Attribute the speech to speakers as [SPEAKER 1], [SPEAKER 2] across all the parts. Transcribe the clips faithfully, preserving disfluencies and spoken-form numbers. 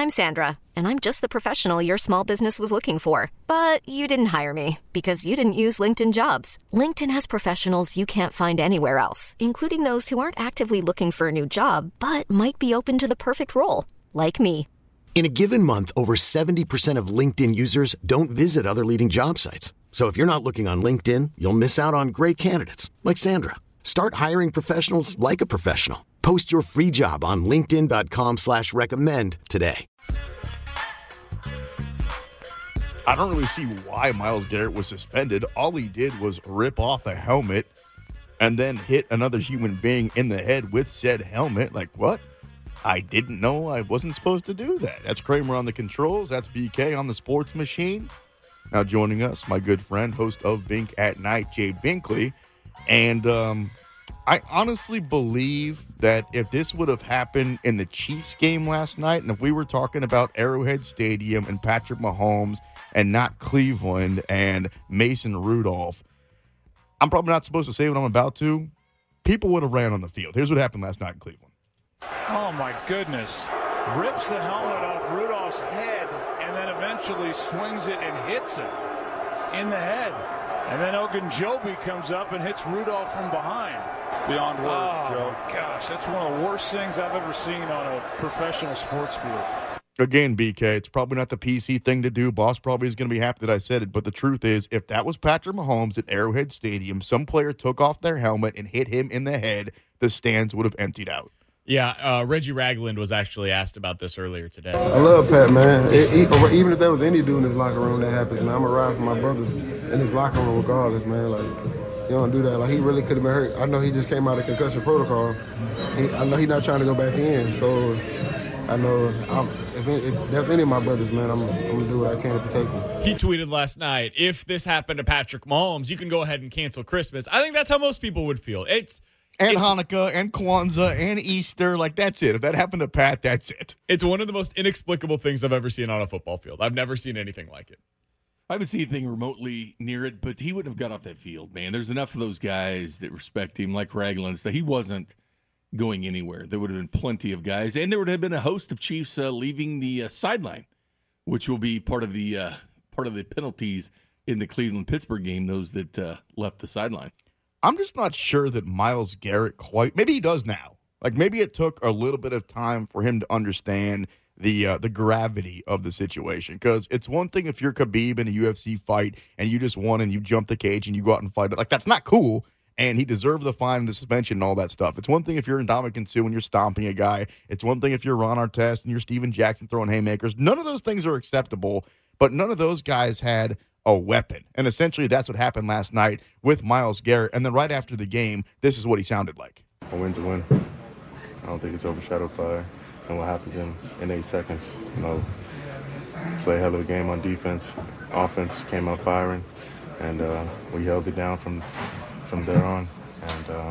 [SPEAKER 1] I'm Sandra, and I'm just the professional your small business was looking for. But you didn't hire me because you didn't use LinkedIn Jobs. LinkedIn has professionals you can't find anywhere else, including those who aren't actively looking for a new job, but might be open to the perfect role, like me.
[SPEAKER 2] In a given month, over seventy percent of LinkedIn users don't visit other leading job sites. So if you're not looking on LinkedIn, you'll miss out on great candidates like Sandra. Start hiring professionals like a professional. Post your free job on linkedin.com slash recommend today.
[SPEAKER 3] I don't really see why Myles Garrett was suspended. All he did was rip off a helmet and then hit another human being in the head with said helmet. Like, what? I didn't know I wasn't supposed to do that. That's Kramer on the controls. That's B K on the sports machine. Now joining us, my good friend, host of Bink at Night, Jay Binkley. And um, I honestly believe that if this would have happened in the Chiefs game last night, and if we were talking about Arrowhead Stadium and Patrick Mahomes and not Cleveland and Mason Rudolph, I'm probably not supposed to say what I'm about to. People would have ran on the field. Here's what happened last night in Cleveland.
[SPEAKER 4] Oh, my goodness. Rips the helmet off Rudolph's head and then eventually swings it and hits him in the head. And then Ogunjobi comes up and hits Rudolph from behind. Beyond words, oh, Joe. Gosh, that's one of the worst things I've ever seen on a professional sports field.
[SPEAKER 3] Again, B K, it's probably not the P C thing to do. Boss probably is going to be happy that I said it. But the truth is, if that was Patrick Mahomes at Arrowhead Stadium, some player took off their helmet and hit him in the head, the stands would have emptied out.
[SPEAKER 5] Yeah, uh, Reggie Ragland was actually asked about this earlier today.
[SPEAKER 6] I love Pat, man. It, it, even if there was any dude in his locker room that happens, man, I'm going to ride for my brothers in his locker room regardless, man. Like, you don't do that. Like, he really could have been hurt. I know he just came out of concussion protocol. He, I know he's not trying to go back in. So, I know I'm, if, if there's any of my brothers, man, I'm, I'm going to do what I can to protect them.
[SPEAKER 5] He tweeted last night, if this happened to Patrick Mahomes, you can go ahead and cancel Christmas. I think that's how most people would feel. It's
[SPEAKER 3] And
[SPEAKER 5] it's,
[SPEAKER 3] Hanukkah and Kwanzaa and Easter. Like, that's it. If that happened to Pat, that's it.
[SPEAKER 5] It's one of the most inexplicable things I've ever seen on a football field. I've never seen anything like it.
[SPEAKER 7] I haven't seen anything remotely near it, but he wouldn't have got off that field, man. There's enough of those guys that respect him, like Ragland, that he wasn't going anywhere. There would have been plenty of guys, and there would have been a host of Chiefs uh, leaving the uh, sideline, which will be part of the uh, part of the penalties in the Cleveland-Pittsburgh game, those that uh, left the sideline.
[SPEAKER 3] I'm just not sure that Myles Garrett quite – maybe he does now. Like, maybe it took a little bit of time for him to understand the uh, the gravity of the situation. Because it's one thing if you're Khabib in a U F C fight and you just won and you jump the cage and you go out and fight it. Like, that's not cool, and he deserved the fine and the suspension and all that stuff. It's one thing if you're Ndamukong Suh and you're stomping a guy. It's one thing if you're Ron Artest and you're Steven Jackson throwing haymakers. None of those things are acceptable, but none of those guys had – a weapon. And essentially that's what happened last night with Myles Garrett. And then right after the game, this is what he sounded like.
[SPEAKER 8] A win's a win. I don't think it's overshadowed by and what happens in, in eight seconds. You know, play a hell of a game on defense. Offense came out firing, and uh, we held it down from from there on. And uh,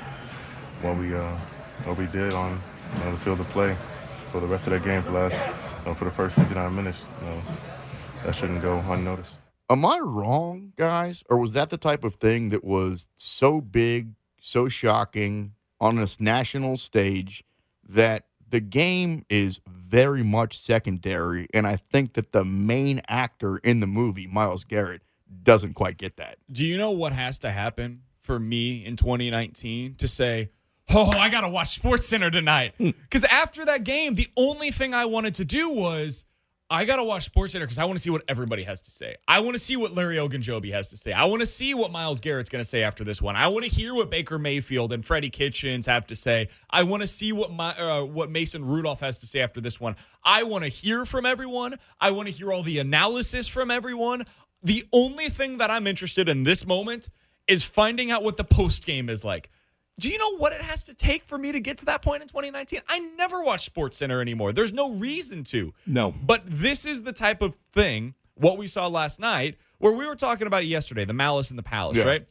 [SPEAKER 8] what we uh, what we did on you know, the field of play for the rest of that game for last you know, for the first fifty-nine minutes, you know, that shouldn't go unnoticed.
[SPEAKER 3] Am I wrong, guys? Or was that the type of thing that was so big, so shocking on a national stage that the game is very much secondary, and I think that the main actor in the movie, Myles Garrett, doesn't quite get that.
[SPEAKER 5] Do you know what has to happen for me in twenty nineteen to say, oh, I got to watch SportsCenter tonight? Because after that game, the only thing I wanted to do was I got to watch SportsCenter because I want to see what everybody has to say. I want to see what Larry Ogunjobi has to say. I want to see what Myles Garrett's going to say after this one. I want to hear what Baker Mayfield and Freddie Kitchens have to say. I want to see what my, uh, what Mason Rudolph has to say after this one. I want to hear from everyone. I want to hear all the analysis from everyone. The only thing that I'm interested in this moment is finding out what the post game is like. Do you know what it has to take for me to get to that point in twenty nineteen? I never watch SportsCenter anymore. There's no reason to.
[SPEAKER 7] No.
[SPEAKER 5] But this is the type of thing, what we saw last night, where we were talking about it yesterday, the Malice in the Palace, yeah. right?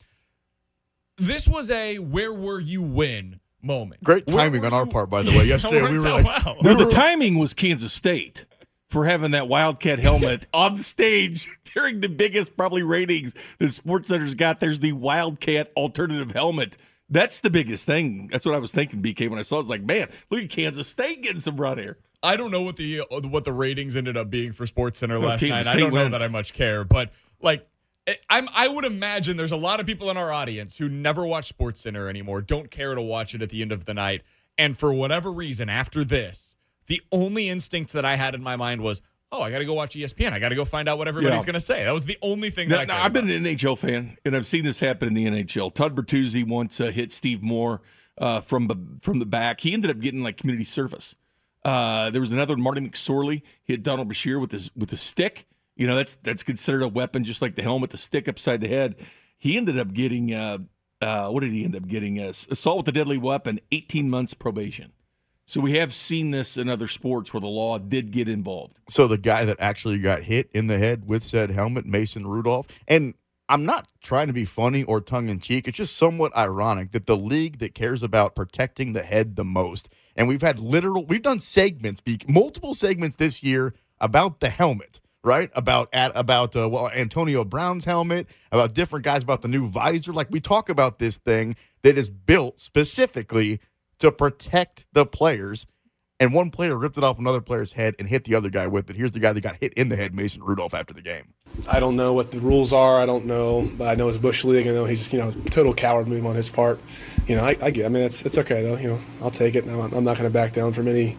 [SPEAKER 5] This was a where were you when moment.
[SPEAKER 3] Great timing on our you? part, by the way. Yesterday we were like,
[SPEAKER 5] wow.
[SPEAKER 7] no, the timing was Kansas State for having that Wildcat helmet on the stage during the biggest probably ratings that SportsCenter's got. There's the Wildcat alternative helmet. That's the biggest thing. That's what I was thinking, B K, when I saw it. I was like, man, look at Kansas State getting some run here.
[SPEAKER 5] I don't know what the what the ratings ended up being for SportsCenter last
[SPEAKER 7] Kansas
[SPEAKER 5] night.
[SPEAKER 7] State
[SPEAKER 5] I don't
[SPEAKER 7] wins.
[SPEAKER 5] know that I much care, but like I'm, I would imagine there's a lot of people in our audience who never watch SportsCenter anymore, don't care to watch it at the end of the night, and for whatever reason, after this, the only instinct that I had in my mind was, oh, I got to go watch E S P N. I got to go find out what everybody's
[SPEAKER 7] Yeah.
[SPEAKER 5] going to say. That was the only thing
[SPEAKER 7] Now,
[SPEAKER 5] that I
[SPEAKER 7] now,
[SPEAKER 5] cared
[SPEAKER 7] I've been
[SPEAKER 5] about.
[SPEAKER 7] an N H L fan, and I've seen this happen in the N H L. Todd Bertuzzi once uh, hit Steve Moore uh, from the from the back. He ended up getting like community service. Uh, there was another Marty McSorley hit Donald Bashir with his with a stick. You know, that's that's considered a weapon, just like the helmet, the stick upside the head. He ended up getting uh, uh, what did he end up getting? Uh, assault with a deadly weapon, eighteen months probation. So we have seen this in other sports where the law did get involved.
[SPEAKER 3] So the guy that actually got hit in the head with said helmet, Mason Rudolph, and I'm not trying to be funny or tongue-in-cheek. It's just somewhat ironic that the league that cares about protecting the head the most, and we've had literal, we've done segments, multiple segments this year about the helmet, right? About at about uh, well, Antonio Brown's helmet, about different guys, about the new visor. Like, we talk about this thing that is built specifically to protect the players, and one player ripped it off another player's head and hit the other guy with it. Here's the guy that got hit in the head, Mason Rudolph, after the game.
[SPEAKER 9] I don't know what the rules are. I don't know, but I know it's Bush League. I know he's, you know, total coward move on his part. You know, I, I get. I mean, it's it's okay though. You know, I'll take it. I'm, I'm not going to back down from any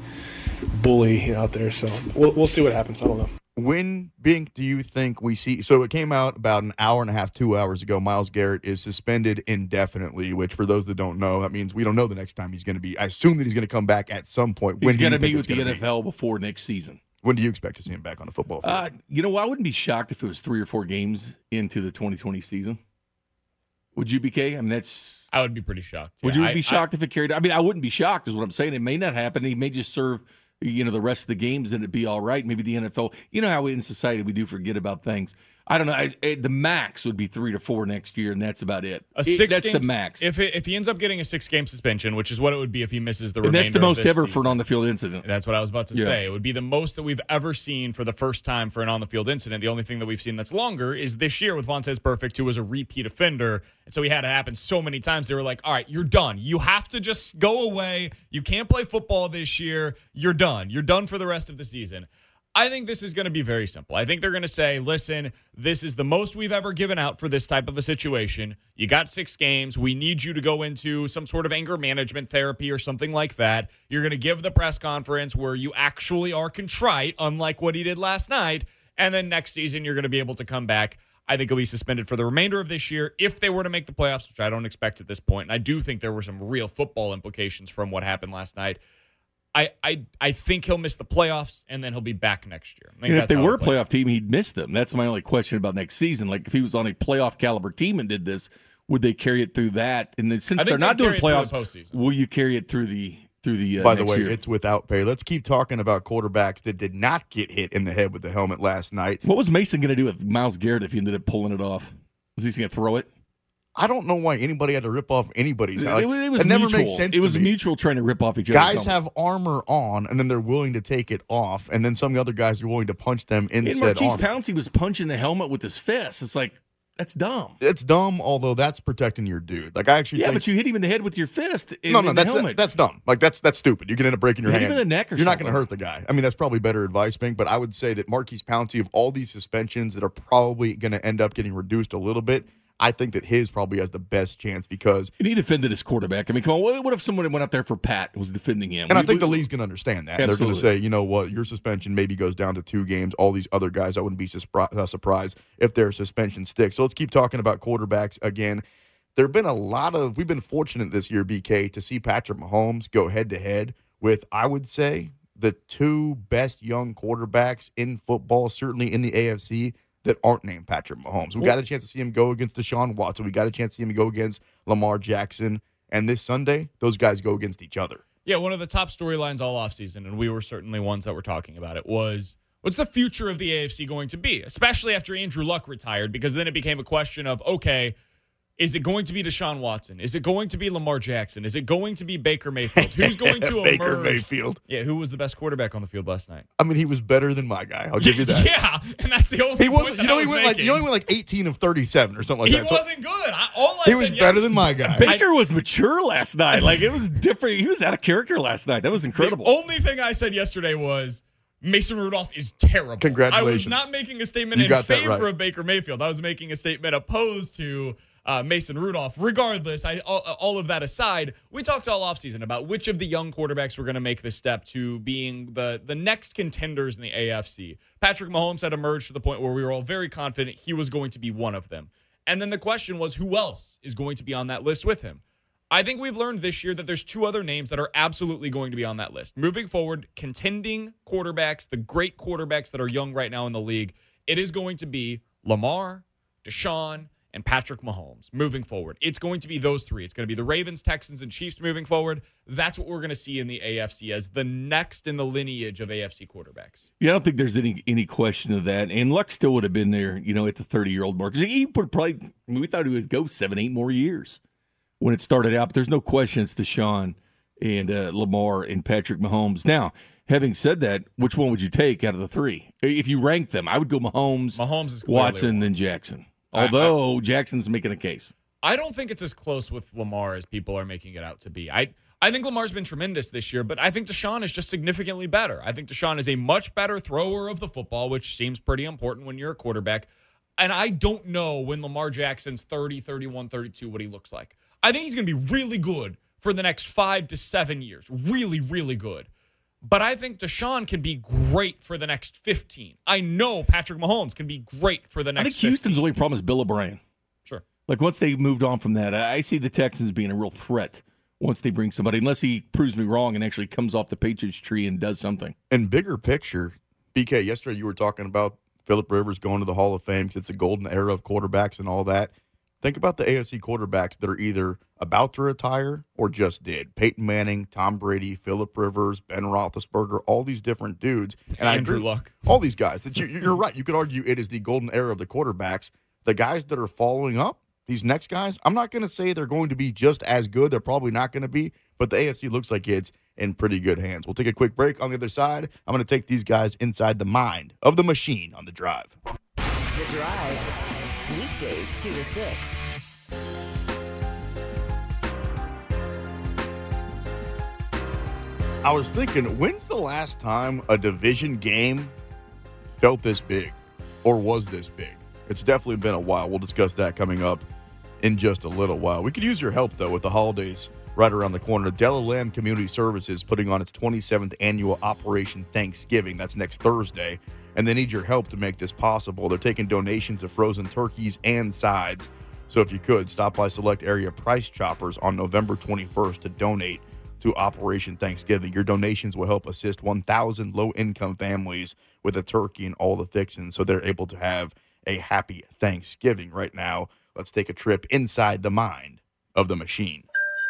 [SPEAKER 9] bully out there. So we'll we'll see what happens. I don't know.
[SPEAKER 3] When, Bink, do you think we see – so it came out about an hour and a half, two hours ago. Myles Garrett is suspended indefinitely, which for those that don't know, that means we don't know the next time he's going to be. I assume that he's going to come back at some point. When
[SPEAKER 7] He's going to
[SPEAKER 3] be
[SPEAKER 7] be with the N F L before next season.
[SPEAKER 3] When do you expect to see him back on the football field?
[SPEAKER 7] Uh, you know, I wouldn't be shocked if it was three or four games into the twenty twenty season. Would you, B K? I mean, that's.
[SPEAKER 5] I would be pretty shocked.
[SPEAKER 7] Would
[SPEAKER 5] Yeah,
[SPEAKER 7] you
[SPEAKER 5] I-
[SPEAKER 7] be shocked if it carried? I mean, I wouldn't be shocked, is what I'm saying. It may not happen. He may just serve, you know, the rest of the games and it'd be all right. Maybe the N F L. You know how we, in society we do forget about things. I don't know. I, I, the max would be three to four next year, and that's about it.
[SPEAKER 5] A
[SPEAKER 7] It-
[SPEAKER 5] six
[SPEAKER 7] that's the
[SPEAKER 5] games-
[SPEAKER 7] max.
[SPEAKER 5] If it, if he ends up getting a six-game suspension, which is what it would be if he misses the
[SPEAKER 7] and
[SPEAKER 5] remainder
[SPEAKER 7] that's the most
[SPEAKER 5] of this
[SPEAKER 7] ever
[SPEAKER 5] season.
[SPEAKER 7] for an on-the-field incident.
[SPEAKER 5] That's what I was about to
[SPEAKER 7] Yeah.
[SPEAKER 5] say. It would be the most that we've ever seen for the first time for an on-the-field incident. The only thing that we've seen that's longer is this year with Vontaze Burfict, who was a repeat offender. And so he had it happen so many times. They were like, all right, you're done. You have to just go away. You can't play football this year. You're done. You're done for the rest of the season. I think this is going to be very simple. I think they're going to say, listen, this is the most we've ever given out for this type of a situation. You got six games. We need you to go into some sort of anger management therapy or something like that. You're going to give the press conference where you actually are contrite, unlike what he did last night. And then next season, you're going to be able to come back. I think he'll be suspended for the remainder of this year if they were to make the playoffs, which I don't expect at this point. And I do think there were some real football implications from what happened last night. I, I I think he'll miss the playoffs, and then he'll be back next year. I think
[SPEAKER 7] And if
[SPEAKER 5] that's
[SPEAKER 7] they
[SPEAKER 5] how
[SPEAKER 7] were a
[SPEAKER 5] it plays.
[SPEAKER 7] playoff team, he'd miss them. That's my only question about next season. Like, if he was on a playoff caliber team and did this, would they carry it through that? And then since
[SPEAKER 5] I think
[SPEAKER 7] they're not
[SPEAKER 5] they'll
[SPEAKER 7] doing
[SPEAKER 5] carry it through
[SPEAKER 7] playoffs,
[SPEAKER 5] the postseason.
[SPEAKER 7] will you carry it through the through the uh,
[SPEAKER 3] By the
[SPEAKER 7] next
[SPEAKER 3] way,
[SPEAKER 7] year?
[SPEAKER 3] it's without pay. Let's keep talking about quarterbacks that did not get hit in the head with the helmet last night.
[SPEAKER 7] What was Mason going to do with Myles Garrett if he ended up pulling it off? Was he going to throw it?
[SPEAKER 3] I don't know why anybody had to rip off anybody's helmet.
[SPEAKER 7] it, it was
[SPEAKER 3] it never
[SPEAKER 7] mutual.
[SPEAKER 3] makes sense
[SPEAKER 7] It was
[SPEAKER 3] to me.
[SPEAKER 7] mutual trying to rip off each other's
[SPEAKER 3] Guys
[SPEAKER 7] helmets.
[SPEAKER 3] have armor on, and then they're willing to take it off, and then some other guys are willing to punch them in
[SPEAKER 7] And
[SPEAKER 3] said
[SPEAKER 7] Marquise
[SPEAKER 3] armor.
[SPEAKER 7] Pouncey was punching the helmet with his fist. It's like, that's dumb.
[SPEAKER 3] It's dumb, although that's protecting your dude. Like, I actually
[SPEAKER 7] Yeah,
[SPEAKER 3] think
[SPEAKER 7] but you hit him in the head with your fist. In,
[SPEAKER 3] no, no,
[SPEAKER 7] in the
[SPEAKER 3] that's
[SPEAKER 7] helmet.
[SPEAKER 3] that's dumb. Like, that's that's stupid. You can end up breaking your
[SPEAKER 7] Hit
[SPEAKER 3] hand.
[SPEAKER 7] him in the neck or
[SPEAKER 3] You're not going to
[SPEAKER 7] something.
[SPEAKER 3] hurt the guy. I mean, that's probably better advice, Bink. But I would say that Marquise Pouncey, of all these suspensions that are probably going to end up getting reduced a little bit, I think that his probably has the best chance because.
[SPEAKER 7] And he defended his quarterback. I mean, come on. What, what if someone went out there for Pat and was defending him?
[SPEAKER 3] And I
[SPEAKER 7] We-
[SPEAKER 3] think
[SPEAKER 7] we-
[SPEAKER 3] the league's going to understand that. They're going to
[SPEAKER 7] Absolutely.
[SPEAKER 3] say, you know what, your suspension maybe goes down to two games. All these other guys, I wouldn't be suspri- uh, surprised if their suspension sticks. So let's keep talking about quarterbacks again. There have been a lot of, we've been fortunate this year, B K, to see Patrick Mahomes go head-to-head with, I would say, the two best young quarterbacks in football, certainly in the A F C, that aren't named Patrick Mahomes. We got a chance to see him go against Deshaun Watson. We got a chance to see him go against Lamar Jackson. And this Sunday, those guys go against each other.
[SPEAKER 5] Yeah, one of the top storylines all offseason, and we were certainly ones that were talking about it, was what's the future of the A F C going to be, especially after Andrew Luck retired, because then it became a question of, okay, Is it going to be Deshaun Watson? Is it going to be Lamar Jackson? Is it going to be Baker Mayfield? Who's going to
[SPEAKER 3] Baker
[SPEAKER 5] emerge?
[SPEAKER 3] Mayfield.
[SPEAKER 5] Yeah, who was the best quarterback on the field last night?
[SPEAKER 3] I mean, he was better than my guy. I'll give you that.
[SPEAKER 5] Yeah, and that's the only
[SPEAKER 3] He wasn't.
[SPEAKER 5] point
[SPEAKER 3] You know,
[SPEAKER 5] that I
[SPEAKER 3] he
[SPEAKER 5] was
[SPEAKER 3] went like
[SPEAKER 5] making.
[SPEAKER 3] you only went like eighteen of thirty-seven or something like
[SPEAKER 5] He
[SPEAKER 3] that. So
[SPEAKER 5] wasn't good. I, all I
[SPEAKER 3] he
[SPEAKER 5] said
[SPEAKER 3] was
[SPEAKER 5] yes-
[SPEAKER 3] better than my guy.
[SPEAKER 7] Baker was mature last night. Like, it was different. He was out of character last night. That was incredible.
[SPEAKER 5] The only thing I said yesterday was Mason Rudolph is terrible.
[SPEAKER 3] Congratulations.
[SPEAKER 5] I was not making a statement
[SPEAKER 3] You
[SPEAKER 5] in
[SPEAKER 3] got that
[SPEAKER 5] favor
[SPEAKER 3] right.
[SPEAKER 5] of Baker Mayfield. I was making a statement opposed to uh, Mason Rudolph. Regardless, I, all, all of that aside, we talked all offseason about which of the young quarterbacks were going to make the step to being the, the next contenders in the A F C. Patrick Mahomes had emerged to the point where we were all very confident he was going to be one of them. And then the question was, who else is going to be on that list with him? I think we've learned this year that there's two other names that are absolutely going to be on that list. Moving forward, contending quarterbacks, the great quarterbacks that are young right now in the league, it is going to be Lamar, Deshaun, and Patrick Mahomes moving forward. It's going to be those three. It's going to be the Ravens, Texans, and Chiefs moving forward. That's what we're going to see in the A F C as the next in the lineage of A F C quarterbacks.
[SPEAKER 7] Yeah, I don't think there's any any question of that. And Luck still would have been there, you know, at the thirty-year-old mark. 'Cause he would probably, I mean, we thought he would go seven, eight more years when it started out. But there's no question it's Deshaun and uh, Lamar and Patrick Mahomes. Now, having said that, which one would you take out of the three? If you rank them, I would go Mahomes,
[SPEAKER 5] Mahomes is clearly
[SPEAKER 7] Watson,
[SPEAKER 5] one.
[SPEAKER 7] then Jackson.
[SPEAKER 5] I-
[SPEAKER 7] Although Jackson's making a case.
[SPEAKER 5] I don't think it's as close with Lamar as people are making it out to be. I I think Lamar's been tremendous this year, but I think Deshaun is just significantly better. I think Deshaun is a much better thrower of the football, which seems pretty important when you're a quarterback. And I don't know when Lamar Jackson's thirty, thirty-one, thirty-two what he looks like. I think he's going to be really good for the next five to seven years. Really, really good. But I think Deshaun can be great for the next fifteen. I know Patrick Mahomes can be great for the next
[SPEAKER 7] I think Houston's
[SPEAKER 5] fifteen.
[SPEAKER 7] only problem is Bill O'Brien.
[SPEAKER 5] Sure.
[SPEAKER 7] Like, once they moved on from that, I see the Texans being a real threat once they bring somebody, unless he proves me wrong and actually comes off the Patriots tree and does something.
[SPEAKER 3] And bigger picture, B K, yesterday you were talking about Phillip Rivers going to the Hall of Fame because it's a golden era of quarterbacks and all that. Think about the A F C quarterbacks that are either about to retire or just did. Peyton Manning, Tom Brady, Phillip Rivers, Ben Roethlisberger, all these different dudes. And
[SPEAKER 5] Andrew
[SPEAKER 3] I agree,
[SPEAKER 5] Luck.
[SPEAKER 3] all these guys. That you, you're right. You could argue it is the golden era of the quarterbacks. The guys that are following up, these next guys, I'm not going to say they're going to be just as good. They're probably not going to be, but the A F C looks like it's in pretty good hands. We'll take a quick break. On the other side, I'm going to take these guys inside the mind of the machine on The Drive.
[SPEAKER 10] The Drive, weekdays two to six.
[SPEAKER 3] I was thinking, when's the last time a division game felt this big or was this big? It's definitely been a while. We'll discuss that coming up in just a little while. We could use your help, though, with the holidays right around the corner. Della Lamb Community Services putting on its twenty-seventh annual Operation Thanksgiving. That's next Thursday. And they need your help to make this possible. They're taking donations of frozen turkeys and sides. So if you could, stop by select area Price Choppers on November twenty-first to donate to Operation Thanksgiving. Your donations will help assist one thousand low-income families with a turkey and all the fixings so they're able to have a happy Thanksgiving. Right now, let's take a trip inside the mind of the machine.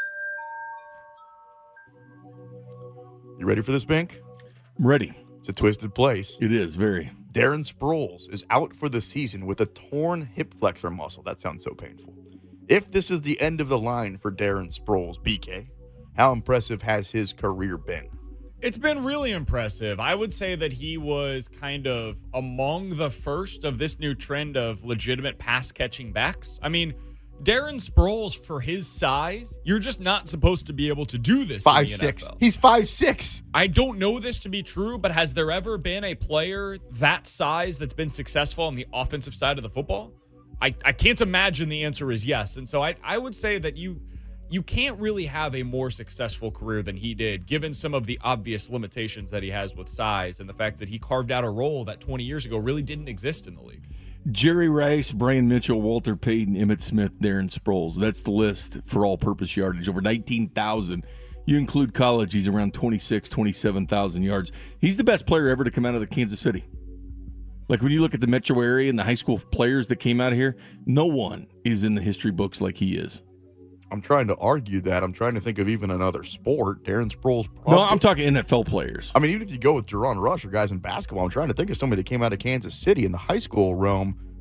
[SPEAKER 3] You ready for this, Bink?
[SPEAKER 7] I'm ready.
[SPEAKER 3] It's a twisted place.
[SPEAKER 7] It is, very.
[SPEAKER 3] Darren Sproles is out for the season with a torn hip flexor muscle. That sounds so painful. If this is the end of the line for Darren Sproles, B K, how impressive has his career been?
[SPEAKER 5] It's been really impressive. I would say that he was kind of among the first of this new trend of legitimate pass-catching backs. I mean, Darren Sproles, for his size, you're just not supposed to be able to do this
[SPEAKER 3] Five
[SPEAKER 5] in the
[SPEAKER 3] six.
[SPEAKER 5] N F L.
[SPEAKER 3] He's five six.
[SPEAKER 5] I don't know this to be true, but has there ever been a player that size that's been successful on the offensive side of the football? I, I can't imagine the answer is yes. And so I, I would say that you you can't really have a more successful career than he did, given some of the obvious limitations that he has with size and the fact that he carved out a role that twenty years ago really didn't exist in the league.
[SPEAKER 7] Jerry Rice, Brian Mitchell, Walter Payton, Emmitt Smith, Darren Sproles. That's the list for all-purpose yardage. Over nineteen thousand. You include college, he's around twenty-six, twenty-seven thousand yards. He's the best player ever to come out of the Kansas City. Like, when you look at the metro area and the high school players that came out of here, no one is in the history books like he is.
[SPEAKER 3] I'm trying to argue that. I'm trying to think of even another sport. Darren Sproles probably.
[SPEAKER 7] No, I'm talking N F L players.
[SPEAKER 3] I mean, even if you go with Jerron Rush or guys in basketball, I'm trying to think of somebody that came out of Kansas City in the high school realm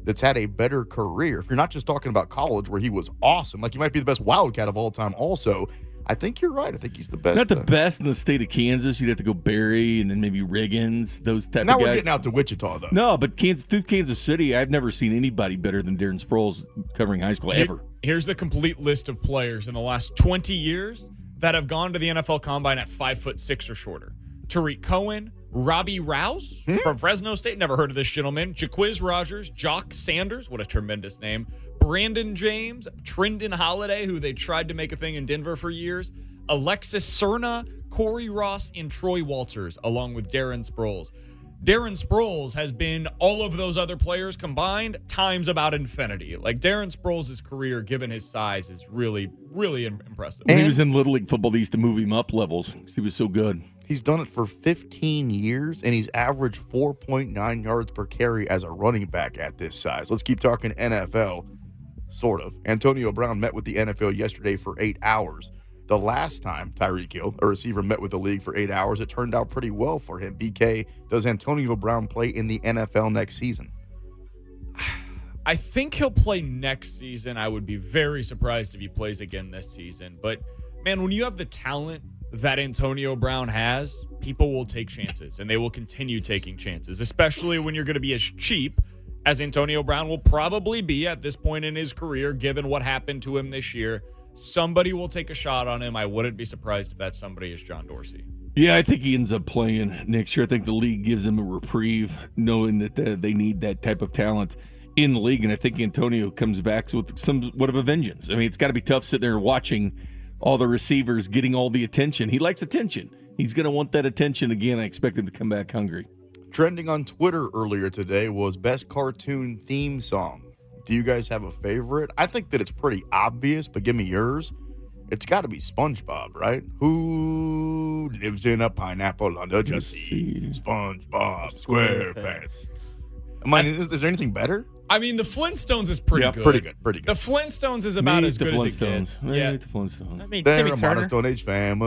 [SPEAKER 3] that's had a better career. If you're not just talking about college where he was awesome, like he might be the best Wildcat of all time also, I think you're right. I think he's the best.
[SPEAKER 7] Not the
[SPEAKER 3] uh,
[SPEAKER 7] best in the state of Kansas. You'd have to go Barry and then maybe Riggins, those type
[SPEAKER 3] now
[SPEAKER 7] of guys.
[SPEAKER 3] Now we're getting out to Wichita, though.
[SPEAKER 7] No, but Kansas, through Kansas City, I've never seen anybody better than Darren Sproles covering high school, ever.
[SPEAKER 5] Here's the complete list of players in the last twenty years that have gone to the N F L Combine at five foot six or shorter. Tariq Cohen, Robbie Rouse hmm? from Fresno State. Never heard of this gentleman. Jaquiz Rogers, Jock Sanders. What a tremendous name. Brandon James, Trendon Holiday, who they tried to make a thing in Denver for years. Alexis Cerna, Corey Ross, and Troy Walters, along with Darren Sproles. Darren Sproles has been all of those other players combined times about infinity. Like, Darren Sproles' career, given his size, is really, really impressive.
[SPEAKER 7] When he was in Little League football, they used to move him up levels because he was so good.
[SPEAKER 3] He's done it for fifteen years, and he's averaged four point nine yards per carry as a running back at this size. Let's keep talking N F L, sort of. Antonio Brown met with the N F L yesterday for eight hours. The last time Tyreek Hill, a receiver, met with the league for eight hours, it turned out pretty well for him. B K, does Antonio Brown play in the N F L next season?
[SPEAKER 5] I think he'll play next season. I would be very surprised if he plays again this season. But, man, when you have the talent that Antonio Brown has, people will take chances, and they will continue taking chances, especially when you're going to be as cheap as Antonio Brown will probably be at this point in his career, given what happened to him this year. Somebody will take a shot on him. I wouldn't be surprised if that somebody is John Dorsey.
[SPEAKER 7] Yeah, I think he ends up playing next year. I think the league gives him a reprieve, knowing that uh, they need that type of talent in the league. And I think Antonio comes back with somewhat of a vengeance. I mean, it's got to be tough sitting there watching all the receivers getting all the attention. He likes attention. He's going to want that attention again. I expect him to come back hungry.
[SPEAKER 3] Trending on Twitter earlier today was best cartoon theme song. Do you guys have a favorite? I think that it's pretty obvious, but give me yours. It's got to be SpongeBob, right? Who lives in a pineapple under the sea? SpongeBob SquarePants. I mean, is, is there anything better?
[SPEAKER 5] I mean, the Flintstones is pretty
[SPEAKER 3] yeah,
[SPEAKER 5] good.
[SPEAKER 3] Pretty good, pretty good.
[SPEAKER 5] The Flintstones is about
[SPEAKER 7] Me
[SPEAKER 5] as
[SPEAKER 7] the
[SPEAKER 5] good
[SPEAKER 7] Flintstones.
[SPEAKER 5] as it gets.
[SPEAKER 7] Me
[SPEAKER 5] Yeah,
[SPEAKER 7] the Flintstones.
[SPEAKER 11] I mean,
[SPEAKER 3] They're
[SPEAKER 11] Timmy
[SPEAKER 3] a
[SPEAKER 11] Turner.
[SPEAKER 3] modern Stone Age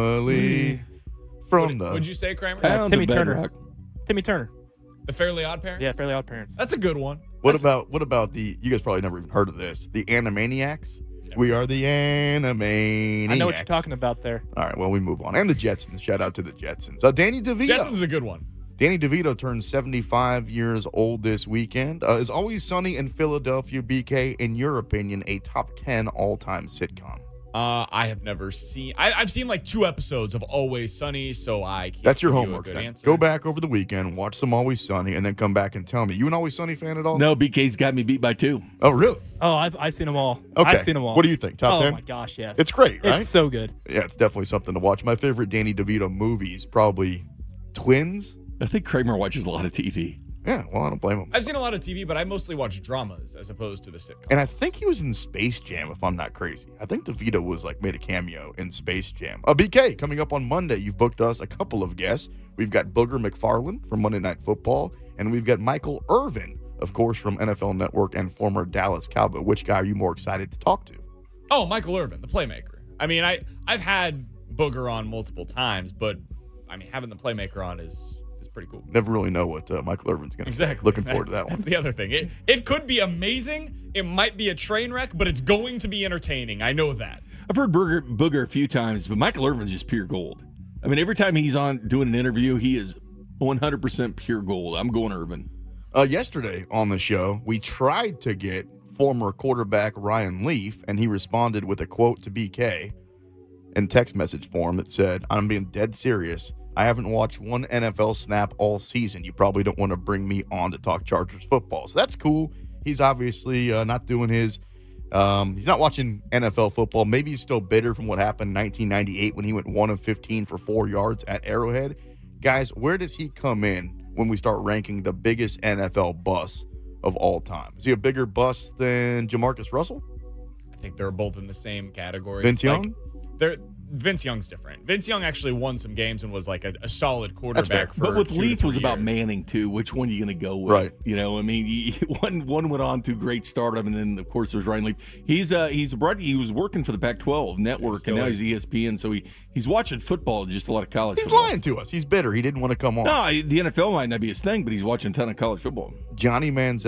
[SPEAKER 3] family from the.
[SPEAKER 5] Would you say, Kramer?
[SPEAKER 7] Pound
[SPEAKER 11] Timmy
[SPEAKER 7] the
[SPEAKER 11] Turner.
[SPEAKER 7] bedrock.
[SPEAKER 11] Timmy Turner.
[SPEAKER 5] The Fairly Odd Parents?
[SPEAKER 11] Yeah, Fairly Odd Parents.
[SPEAKER 5] That's a good one.
[SPEAKER 3] What
[SPEAKER 5] That's
[SPEAKER 3] about what about the? You guys probably never even heard of this. The Animaniacs. We are the Animaniacs.
[SPEAKER 11] I know what you're talking about there.
[SPEAKER 3] All right, well, we move on. And the Jetsons. Shout out to the Jetsons. Uh, Danny DeVito.
[SPEAKER 5] Jetsons is a good one.
[SPEAKER 3] Danny DeVito turns seventy-five years old this weekend. Uh, is Always Sunny in Philadelphia, B K, in your opinion, a top ten all-time sitcom?
[SPEAKER 5] Uh, I have never seen. I, I've seen like two episodes of Always Sunny, so I can't
[SPEAKER 3] That's your
[SPEAKER 5] give you a
[SPEAKER 3] homework
[SPEAKER 5] good
[SPEAKER 3] then.
[SPEAKER 5] answer.
[SPEAKER 3] Go back over the weekend, watch some Always Sunny, and then come back and tell me. You an Always Sunny fan at all?
[SPEAKER 7] No, B K's got me beat by two.
[SPEAKER 3] Oh, really?
[SPEAKER 11] Oh, I've I've seen them all.
[SPEAKER 3] Okay.
[SPEAKER 11] I've seen them all.
[SPEAKER 3] What do you think? Top
[SPEAKER 11] oh,
[SPEAKER 3] ten?
[SPEAKER 11] my gosh, yes.
[SPEAKER 3] It's great, right?
[SPEAKER 11] It's so good.
[SPEAKER 3] Yeah, it's definitely something to watch. My favorite Danny DeVito movies, probably Twins.
[SPEAKER 7] I think Kramer watches a lot of T V.
[SPEAKER 3] Yeah, well, I don't blame him.
[SPEAKER 5] I've seen a lot of T V, but I mostly watch dramas as opposed to the sitcom.
[SPEAKER 3] And I think he was in Space Jam, if I'm not crazy. I think DeVito was like made a cameo in Space Jam. Uh, B K, coming up on Monday, you've booked us a couple of guests. We've got Booger McFarland from Monday Night Football, and we've got Michael Irvin, of course, from N F L Network and former Dallas Cowboy. Which guy are you more excited to talk to?
[SPEAKER 5] Oh, Michael Irvin, the playmaker. I mean, I, I've had Booger on multiple times, but, I mean, having the playmaker on is... pretty cool.
[SPEAKER 3] Never really know what uh, Michael Irvin's going to
[SPEAKER 5] exactly.
[SPEAKER 3] say. Looking forward to that one.
[SPEAKER 5] That's the other thing. It it could be amazing. It might be a train wreck, but it's going to be entertaining. I know that.
[SPEAKER 7] I've heard Booger, Booger a few times, but Michael Irvin's just pure gold. I mean, every time he's on doing an interview, he is one hundred percent pure gold. I'm going Irvin.
[SPEAKER 3] Uh, yesterday on the show, we tried to get former quarterback Ryan Leaf, and he responded with a quote to B K in text message form that said, "I'm being dead serious. I haven't watched one N F L snap all season. You probably don't want to bring me on to talk Chargers football." So that's cool. He's obviously uh, not doing his um, – he's not watching N F L football. Maybe he's still bitter from what happened in nineteen ninety-eight when he went one of fifteen for four yards at Arrowhead. Guys, where does he come in when we start ranking the biggest N F L bust of all time? Is he a bigger bust than Jamarcus Russell?
[SPEAKER 5] I think they're both in the same category.
[SPEAKER 3] Vince
[SPEAKER 5] Like,
[SPEAKER 3] Young?
[SPEAKER 5] they're Vince Young's different. Vince Young actually won some games and was like a, a solid quarterback. For
[SPEAKER 7] But with
[SPEAKER 5] two to
[SPEAKER 7] Leaf
[SPEAKER 5] three
[SPEAKER 7] was about
[SPEAKER 5] years.
[SPEAKER 7] Manning too. Which one are you going to go with?
[SPEAKER 3] Right.
[SPEAKER 7] You know, I mean, he, one one went on to great stardom, and then of course there's Ryan Leaf. He's uh he's broad, he was working for the Pac twelve network, and now he's E S P N, so he he's watching football, just a lot of college.
[SPEAKER 3] He's
[SPEAKER 7] football.
[SPEAKER 3] lying to us. He's bitter. He didn't want to come on.
[SPEAKER 7] No, the N F L might not be his thing, but he's watching a ton of college football.
[SPEAKER 3] Johnny Manziel,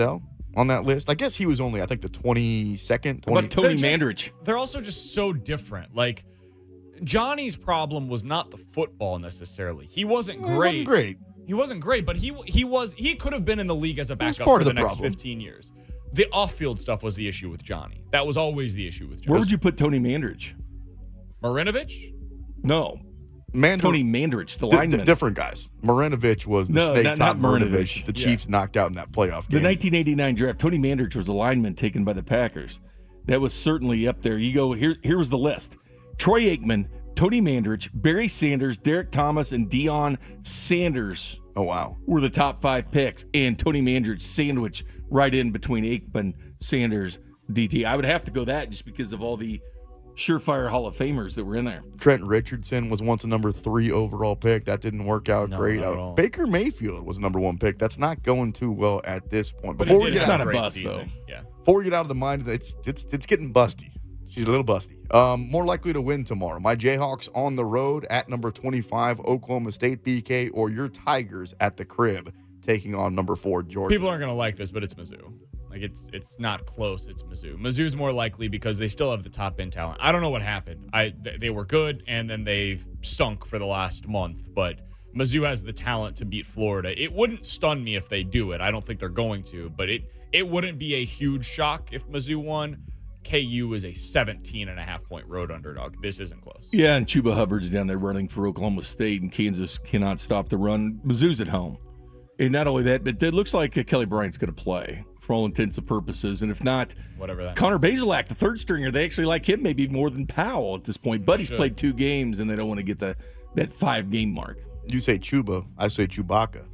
[SPEAKER 3] on that list. I guess he was only, I think, the twenty-second.
[SPEAKER 7] What about Tony
[SPEAKER 5] They're just-
[SPEAKER 7] Mandrich?
[SPEAKER 5] They're also just so different. Like, Johnny's problem was not the football necessarily. He wasn't
[SPEAKER 3] Well, he
[SPEAKER 5] great.
[SPEAKER 3] wasn't great.
[SPEAKER 5] He wasn't great, but he he was he could have been in the league as a
[SPEAKER 3] was
[SPEAKER 5] backup
[SPEAKER 3] part
[SPEAKER 5] for
[SPEAKER 3] of
[SPEAKER 5] the,
[SPEAKER 3] the
[SPEAKER 5] next
[SPEAKER 3] problem.
[SPEAKER 5] fifteen years. The off-field stuff was the issue with Johnny. That was always the issue with Johnny.
[SPEAKER 7] Where would you put Tony Mandrich?
[SPEAKER 5] Marinovich?
[SPEAKER 7] No.
[SPEAKER 3] Mandr-
[SPEAKER 7] Tony Mandrich, the
[SPEAKER 3] D-
[SPEAKER 7] lineman.
[SPEAKER 3] d- different guys. Marinovich was the
[SPEAKER 7] No,
[SPEAKER 3] snake
[SPEAKER 7] not-
[SPEAKER 3] top
[SPEAKER 7] not
[SPEAKER 3] Marinovich
[SPEAKER 7] Marinovich.
[SPEAKER 3] that the
[SPEAKER 7] Yeah.
[SPEAKER 3] Chiefs knocked out in that playoff
[SPEAKER 7] The
[SPEAKER 3] game.
[SPEAKER 7] nineteen eighty-nine draft, Tony Mandrich was a lineman taken by the Packers. That was certainly up there. You go, here, here was the list. Troy Aikman, Tony Mandrich, Barry Sanders, Derek Thomas, and Deion Sanders
[SPEAKER 3] oh, wow.
[SPEAKER 7] were the top five picks. And Tony Mandrich sandwiched right in between Aikman, Sanders, D T. I would have to go that just because of all the surefire Hall of Famers that were in there.
[SPEAKER 3] Trent Richardson was once a number three overall pick. That didn't work out
[SPEAKER 5] No,
[SPEAKER 3] great.
[SPEAKER 5] not at
[SPEAKER 3] Uh,
[SPEAKER 5] all.
[SPEAKER 3] Baker Mayfield was number one pick. That's not going too well at this point.
[SPEAKER 5] But
[SPEAKER 3] Before
[SPEAKER 5] it
[SPEAKER 3] we
[SPEAKER 5] did
[SPEAKER 3] get
[SPEAKER 7] It's
[SPEAKER 5] have
[SPEAKER 3] out,
[SPEAKER 7] not a
[SPEAKER 5] great
[SPEAKER 7] bust,
[SPEAKER 5] season.
[SPEAKER 7] though.
[SPEAKER 5] Yeah.
[SPEAKER 3] before we get out of the mind, it's it's it's getting busty. She's a little busty. Um, more likely to win tomorrow. My Jayhawks on the road at number twenty-five, Oklahoma State, B K, or your Tigers at the crib taking on number four, Georgia.
[SPEAKER 5] People aren't going to like this, but it's Mizzou. Like, it's it's not close. It's Mizzou. Mizzou's more likely because they still have the top end talent. I don't know what happened. I th- They were good, and then they've stunk for the last month. But Mizzou has the talent to beat Florida. It wouldn't stun me if they do it. I don't think they're going to. But it, it wouldn't be a huge shock if Mizzou won. K U is a seventeen and a half point road underdog. This isn't close.
[SPEAKER 7] Yeah, and Chuba Hubbard's down there running for Oklahoma State, and Kansas cannot stop the run. Mizzou's at home. And not only that, but it looks like uh, Kelly Bryant's going to play for all intents and purposes. And if not,
[SPEAKER 5] Whatever that
[SPEAKER 7] Connor Bazelak, the third stringer, they actually like him maybe more than Powell at this point. But he's
[SPEAKER 5] Should.
[SPEAKER 7] played two games, and they don't want to get the that five-game mark.
[SPEAKER 3] You say Chuba, I say Chewbacca.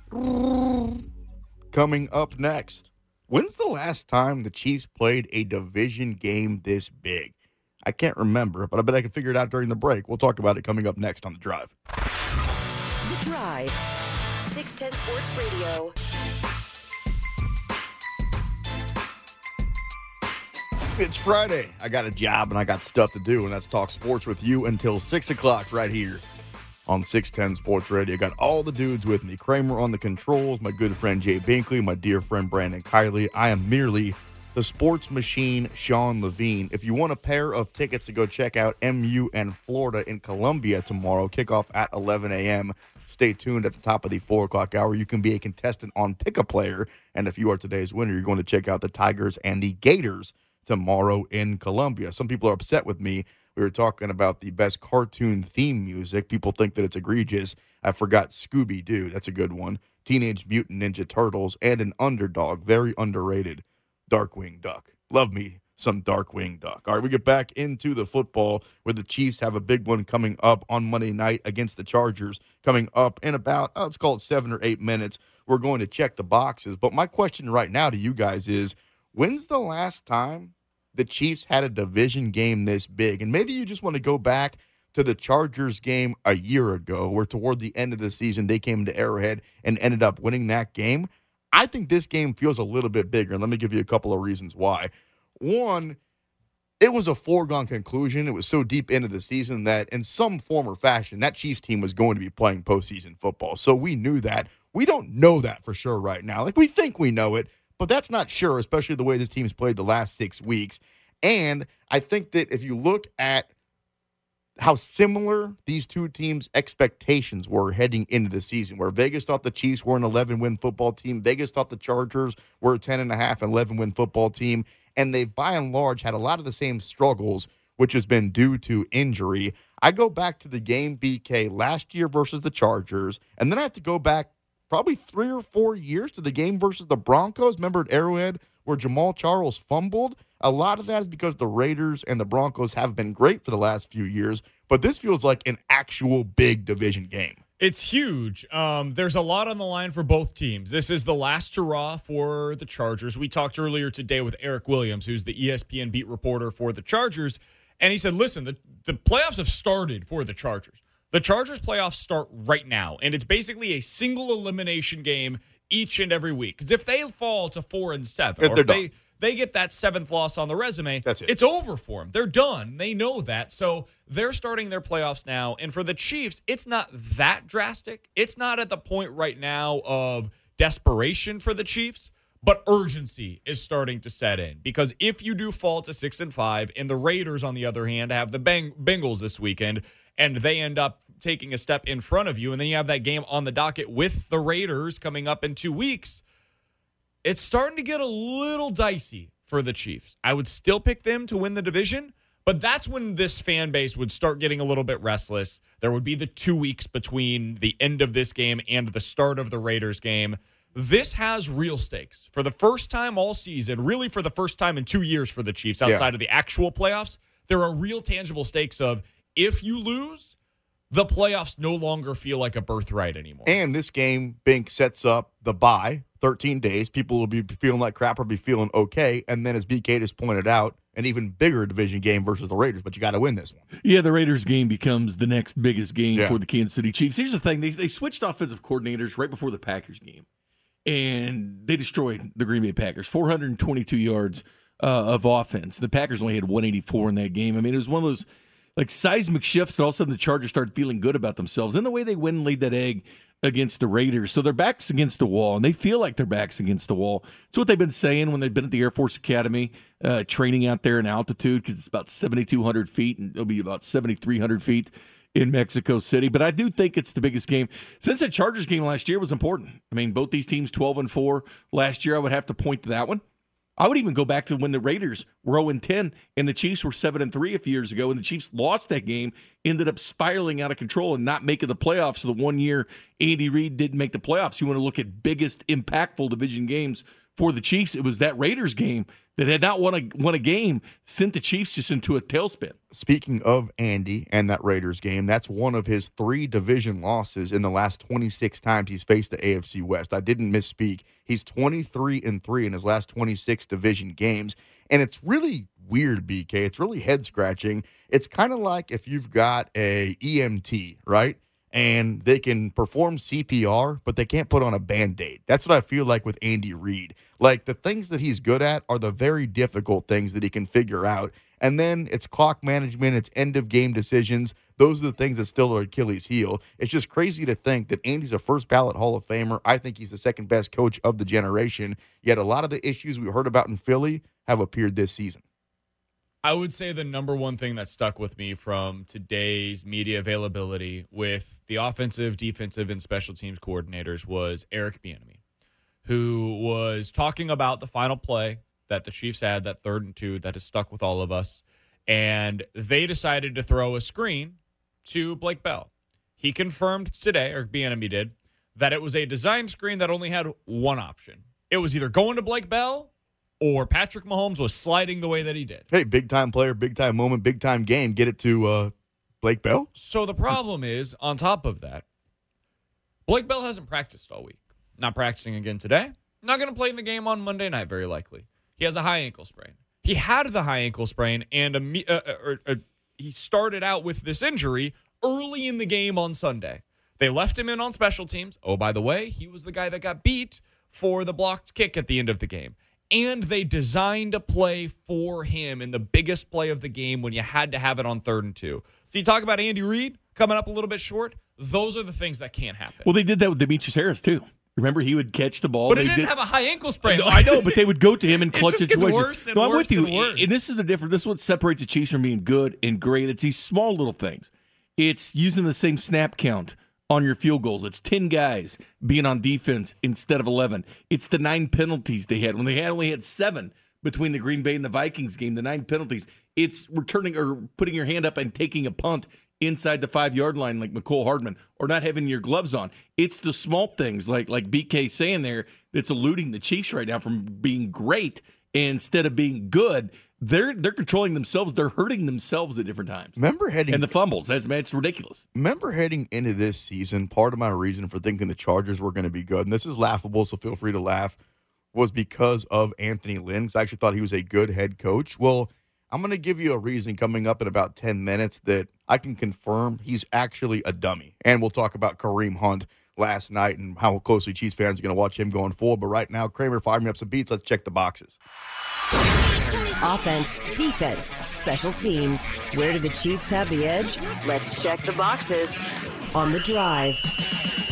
[SPEAKER 3] Coming up next, when's the last time the Chiefs played a division game this big? I can't remember, but I bet I can figure it out during the break. We'll talk about it coming up next on The Drive.
[SPEAKER 10] The Drive. six ten Sports Radio.
[SPEAKER 3] It's Friday. I got a job and I got stuff to do, and that's talk sports with you until six o'clock right here on six ten Sports Radio. Got all the dudes with me. Kramer on the controls, my good friend Jay Binkley, my dear friend Brandon Kiley. I am merely the sports machine, Sean Levine. If you want a pair of tickets to go check out M U and Florida in Columbia tomorrow, kickoff at eleven a.m., stay tuned at the top of the four o'clock hour. You can be a contestant on Pick a Player, and if you are today's winner, you're going to check out the Tigers and the Gators tomorrow in Columbia. Some people are upset with me. We were talking about the best cartoon theme music. People think that it's egregious. I forgot Scooby-Doo. That's a good one. Teenage Mutant Ninja Turtles and an underdog, very underrated, Darkwing Duck. Love me some Darkwing Duck. All right, we get back into the football where the Chiefs have a big one coming up on Monday night against the Chargers coming up in about, oh, let's call it seven or eight minutes. We're going to check the boxes. But my question right now to you guys is, when's the last time the Chiefs had a division game this big? And maybe you just want to go back to the Chargers game a year ago where toward the end of the season they came to Arrowhead and ended up winning that game. I think this game feels a little bit bigger, and let me give you a couple of reasons why. One, it was a foregone conclusion. It was so deep into the season that in some form or fashion, that Chiefs team was going to be playing postseason football. So we knew that. We don't know that for sure right now. Like, we think we know it, but that's not sure, especially the way this team's played the last six weeks. And I think that if you look at how similar these two teams' expectations were heading into the season, where Vegas thought the Chiefs were an eleven-win football team, Vegas thought the Chargers were a ten and a half, eleven-win football team, and they've by and large had a lot of the same struggles, which has been due to injury. I go back to the game, B K, last year versus the Chargers, and then I have to go back probably three or four years to the game versus the Broncos. Remember at Arrowhead where Jamal Charles fumbled? A lot of that is because the Raiders and the Broncos have been great for the last few years, but this feels like an actual big division game.
[SPEAKER 5] It's huge. Um, there's a lot on the line for both teams. This is the last hurrah for the Chargers. We talked earlier today with Eric Williams, who's the E S P N beat reporter for the Chargers, and he said, listen, the, the playoffs have started for the Chargers. The Chargers playoffs start right now, and it's basically a single elimination game each and every week. Because if they fall to four and seven,
[SPEAKER 3] If
[SPEAKER 5] or
[SPEAKER 3] they're
[SPEAKER 5] if they,
[SPEAKER 3] done.
[SPEAKER 5] they get that seventh loss on the resume,
[SPEAKER 3] That's it.
[SPEAKER 5] it's over for them. They're done. They know that. So they're starting their playoffs now. And for the Chiefs, it's not that drastic. It's not at the point right now of desperation for the Chiefs. but urgency is starting to set in because if you do fall to six and five, and the Raiders, on the other hand, have the Beng- Bengals this weekend, and they end up taking a step in front of you, and then you have that game on the docket with the Raiders coming up in two weeks, it's starting to get a little dicey for the Chiefs. I would still pick them to win the division, but that's when this fan base would start getting a little bit restless. There would be the two weeks between the end of this game and the start of the Raiders game. This has real stakes. For the first time all season, really for the first time in two years for the Chiefs, outside yeah. of the actual playoffs, there are real tangible stakes of if you lose, the playoffs no longer feel like a birthright anymore.
[SPEAKER 3] And this game, Bink, sets up the bye, thirteen days. People will be feeling like crap or be feeling okay. And then, as B K just pointed out, an even bigger division game versus the Raiders, but you got to win this one.
[SPEAKER 7] Yeah, the Raiders game becomes the next biggest game
[SPEAKER 3] yeah.
[SPEAKER 7] for the Kansas City Chiefs. Here's the thing. They, they switched offensive coordinators right before the Packers game, and they destroyed the Green Bay Packers, four hundred twenty-two yards uh, of offense. The Packers only had one eighty-four in that game. I mean, it was one of those like seismic shifts that all of a sudden the Chargers started feeling good about themselves and the way they win and laid that egg against the Raiders. So their back's against the wall, and they feel like their back's against the wall. It's what they've been saying when they've been at the Air Force Academy, uh, training out there in altitude, because it's about seventy-two hundred feet, and it'll be about seventy-three hundred feet in Mexico City. But I do think it's the biggest game. Since that Chargers game last year was important. I mean, both these teams twelve and four last year. I would have to point to that one. I would even go back to when the Raiders were oh and ten and the Chiefs were seven and three a few years ago, and the Chiefs lost that game, ended up spiraling out of control and not making the playoffs. So the one year Andy Reid didn't make the playoffs. You want to look at biggest impactful division games for the Chiefs. It was that Raiders game that had not won a, won a game, sent the Chiefs just into a tailspin.
[SPEAKER 3] Speaking of Andy and that Raiders game, that's one of his three division losses in the last twenty-six times he's faced the A F C West. I didn't misspeak. He's twenty-three and three in his last twenty-six division games. And it's really weird, B K. It's really head-scratching. It's kind of like if you've got a E M T, right? And they can perform C P R, but they can't put on a Band-Aid. That's what I feel like with Andy Reid. Like, the things that he's good at are the very difficult things that he can figure out. And then it's clock management, it's end-of-game decisions. Those are the things that still are Achilles' heel. It's just crazy to think that Andy's a first-ballot Hall of Famer. I think he's the second-best coach of the generation. Yet a lot of the issues we heard about in Philly have appeared this season.
[SPEAKER 5] I would say the number one thing that stuck with me from today's media availability with the offensive, defensive, and special teams coordinators was Eric Bieniemy, who was talking about the final play that the Chiefs had, that third and two that has stuck with all of us, and they decided to throw a screen to Blake Bell. He confirmed today, Eric Bieniemy did, that it was a design screen that only had one option. It was either going to Blake Bell or Patrick Mahomes was sliding the way that he did.
[SPEAKER 3] Hey, big-time player, big-time moment, big-time game. Get it to uh, Blake Bell?
[SPEAKER 5] So the problem is, on top of that, Blake Bell hasn't practiced all week. Not practicing again today. Not going to play in the game on Monday night, very likely. He has a high ankle sprain. He had the high ankle sprain, and a, uh, uh, uh, he started out with this injury early in the game on Sunday. They left him in on special teams. Oh, by the way, he was the guy that got beat for the blocked kick at the end of the game. And they designed a play for him in the biggest play of the game when you had to have it on third and two. So you talk about Andy Reid coming up a little bit short. Those are the things that can't happen.
[SPEAKER 7] Well, they did that with Demetrius Harris, too. Remember, he would catch the ball.
[SPEAKER 5] But he didn't
[SPEAKER 7] did,
[SPEAKER 5] have a high ankle sprain.
[SPEAKER 7] No, I know, but they would go to him in clutch
[SPEAKER 5] it just
[SPEAKER 7] situations.
[SPEAKER 5] Gets worse and
[SPEAKER 7] no, I'm
[SPEAKER 5] worse
[SPEAKER 7] with you.
[SPEAKER 5] And, worse.
[SPEAKER 7] and this is the difference. This is what separates the Chiefs from being good and great. It's these small little things. It's using the same snap count on your field goals. It's ten guys being on defense instead of eleven. It's the nine penalties they had when they had only had seven between the Green Bay and the Vikings game. The nine penalties. It's returning or putting your hand up and taking a punt inside the five-yard line like McCole Hardman, or not having your gloves on. It's the small things like like B K saying there that's eluding the Chiefs right now from being great instead of being good. They're they're controlling themselves. They're hurting themselves at different times.
[SPEAKER 3] Remember heading
[SPEAKER 7] and the fumbles. That's man, it's ridiculous.
[SPEAKER 3] Remember heading into this season, part of my reason for thinking the Chargers were going to be good, and this is laughable, so feel free to laugh, was because of Anthony Lynn, because I actually thought he was a good head coach. Well, I'm going to give you a reason coming up in about ten minutes that I can confirm he's actually a dummy. And we'll talk about Kareem Hunt last night and how closely Chiefs fans are going to watch him going forward. But right now, Kramer, fire me up some beats. Let's check the boxes.
[SPEAKER 10] Offense, defense, special teams. Where do the Chiefs have the edge? Let's check the boxes on The Drive.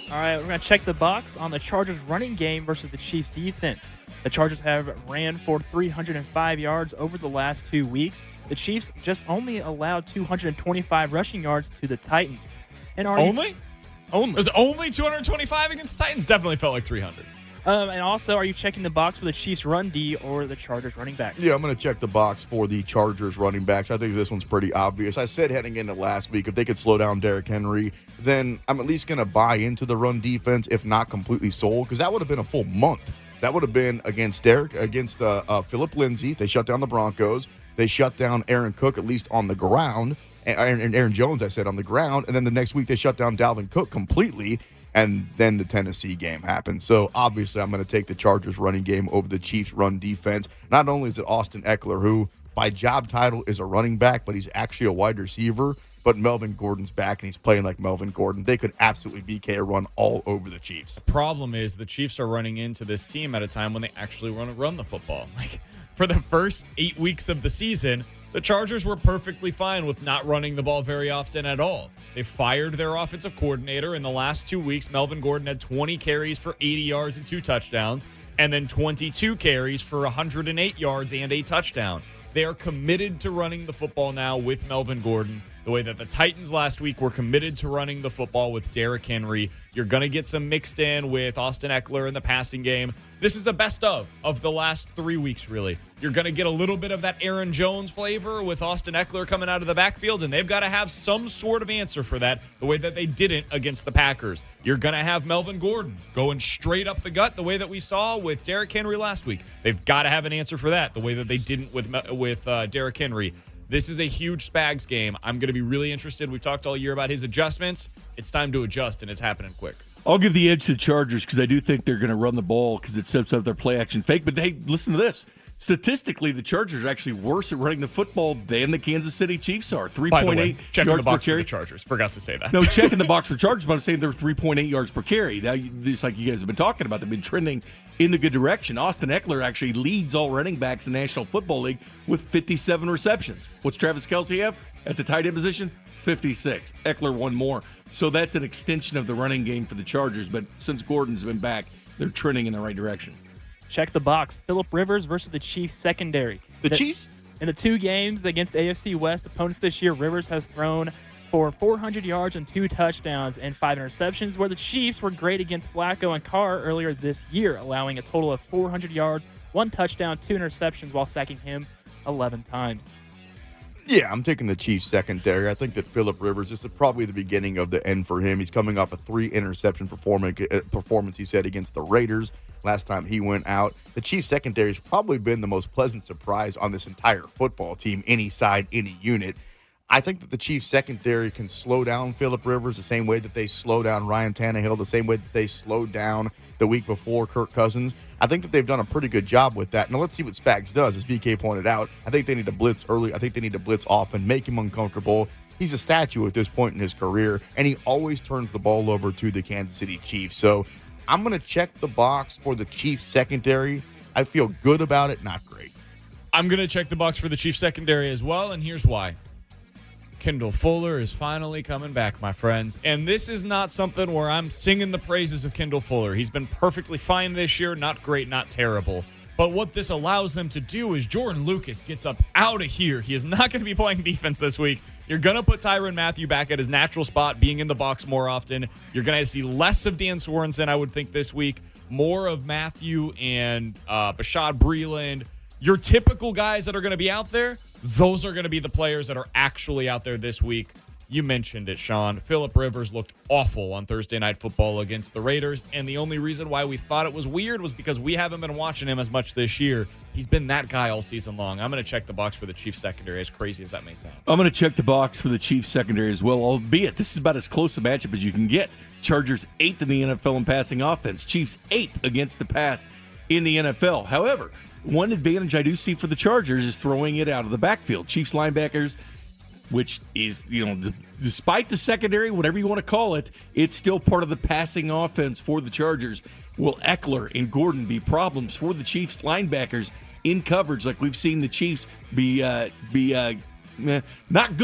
[SPEAKER 11] All right, we're going to check the box on the Chargers running game versus the Chiefs defense. The Chargers have ran for three hundred five yards over the last two weeks. The Chiefs just only allowed two hundred twenty-five rushing yards to the Titans. And are
[SPEAKER 5] Only?
[SPEAKER 11] You, only.
[SPEAKER 5] It was only two hundred twenty-five against Titans? Definitely felt like three hundred.
[SPEAKER 11] Um, and also, are you checking the box for the Chiefs run D or the Chargers running backs?
[SPEAKER 3] Yeah, I'm going to check the box for the Chargers running backs. I think this one's pretty obvious. I said heading into last week, if they could slow down Derrick Henry, then I'm at least going to buy into the run defense, if not completely sold, because that would have been a full month. That would have been against Derrick, against uh, uh, Phillip Lindsay. They shut down the Broncos. They shut down Aaron Cook, at least on the ground. And Aaron Jones, I said, on the ground. And then the next week, they shut down Dalvin Cook completely. And then the Tennessee game happened. So, obviously, I'm going to take the Chargers running game over the Chiefs run defense. Not only is it Austin Eckler, who by job title is a running back, but he's actually a wide receiver. But Melvin Gordon's back, and he's playing like Melvin Gordon. They could absolutely B K a run all over the Chiefs.
[SPEAKER 5] The problem is the Chiefs are running into this team at a time when they actually want to run the football. Like, for the first eight weeks of the season, the Chargers were perfectly fine with not running the ball very often at all. They fired their offensive coordinator. In the last two weeks, Melvin Gordon had twenty carries for eighty yards and two touchdowns, and then twenty-two carries for one hundred eight yards and a touchdown. They are committed to running the football now with Melvin Gordon, the way that the Titans last week were committed to running the football with Derrick Henry. You're going to get some mixed in with Austin Eckler in the passing game. This is a best of of the last three weeks, really. You're going to get a little bit of that Aaron Jones flavor with Austin Eckler coming out of the backfield, and they've got to have some sort of answer for that, the way that they didn't against the Packers. You're going to have Melvin Gordon going straight up the gut, the way that we saw with Derrick Henry last week. They've got to have an answer for that, the way that they didn't with, with uh, Derrick Henry. This is a huge Spags game. I'm going to be really interested. We've talked all year about his adjustments. It's time to adjust, and it's happening quick.
[SPEAKER 7] I'll give the edge to the Chargers because I do think they're going to run the ball because it sets up their play action fake. But hey, listen to this. Statistically, the Chargers are actually worse at running the football than the Kansas City Chiefs are. three point eight
[SPEAKER 5] checking
[SPEAKER 7] yards
[SPEAKER 5] the box
[SPEAKER 7] per carry.
[SPEAKER 5] For the Chargers. Forgot to say that.
[SPEAKER 7] No, checking the box for Chargers, but I'm saying they're three point eight yards per carry. Now, just like you guys have been talking about, they've been trending in the good direction. Austin Eckler actually leads all running backs in the National Football League with fifty-seven receptions. What's Travis Kelce have at the tight end position? fifty-six. Eckler one more. So that's an extension of the running game for the Chargers, but since Gordon's been back, they're trending in the right direction.
[SPEAKER 11] Check the box. Phillip Rivers versus the Chiefs secondary.
[SPEAKER 3] The, the Chiefs?
[SPEAKER 11] In the two games against A F C West opponents this year, Rivers has thrown for four hundred yards and two touchdowns and five interceptions, where the Chiefs were great against Flacco and Carr earlier this year, allowing a total of four hundred yards, one touchdown, two interceptions, while sacking him eleven times.
[SPEAKER 3] Yeah, I'm taking the Chiefs secondary. I think that Phillip Rivers, this is probably the beginning of the end for him. He's coming off a three-interception performance, performance, he said, against the Raiders last time he went out. The Chiefs secondary has probably been the most pleasant surprise on this entire football team, any side, any unit. I think that the Chiefs secondary can slow down Phillip Rivers the same way that they slow down Ryan Tannehill, the same way that they slowed down the week before Kirk Cousins. I think that they've done a pretty good job with that. Now, let's see what Spags does. As B K pointed out, I think they need to blitz early. I think they need to blitz often, make him uncomfortable. He's a statue at this point in his career, and he always turns the ball over to the Kansas City Chiefs. So I'm going to check the box for the Chiefs secondary. I feel good about it, not great.
[SPEAKER 5] I'm going to check the box for the Chiefs secondary as well, and here's why. Kendall Fuller is finally coming back, my friends. And this is not something where I'm singing the praises of Kendall Fuller. He's been perfectly fine this year. Not great, not terrible. But what this allows them to do is Jordan Lucas gets up out of here. He is not going to be playing defense this week. You're going to put Tyrann Mathieu back at his natural spot, being in the box more often. You're going to see less of Dan Sorensen, I would think, this week. More of Mathieu and uh, Bashad Breeland. Your typical guys that are going to be out there, those are going to be the players that are actually out there this week. You mentioned it, Sean. Phillip Rivers looked awful on Thursday Night Football against the Raiders, and the only reason why we thought it was weird was because we haven't been watching him as much this year. He's been that guy all season long. I'm going to check the box for the Chiefs secondary, as crazy as that may sound.
[SPEAKER 7] I'm going to check the box for the Chiefs secondary as well, albeit this is about as close a matchup as you can get. Chargers eighth in the N F L in passing offense. Chiefs eighth against the pass in the N F L. However, one advantage I do see for the Chargers is throwing it out of the backfield. Chiefs linebackers, which is, you know, d- despite the secondary, whatever you want to call it, it's still part of the passing offense for the Chargers. Will Eckler and Gordon be problems for the Chiefs linebackers in coverage, like we've seen the Chiefs be uh, be uh, not good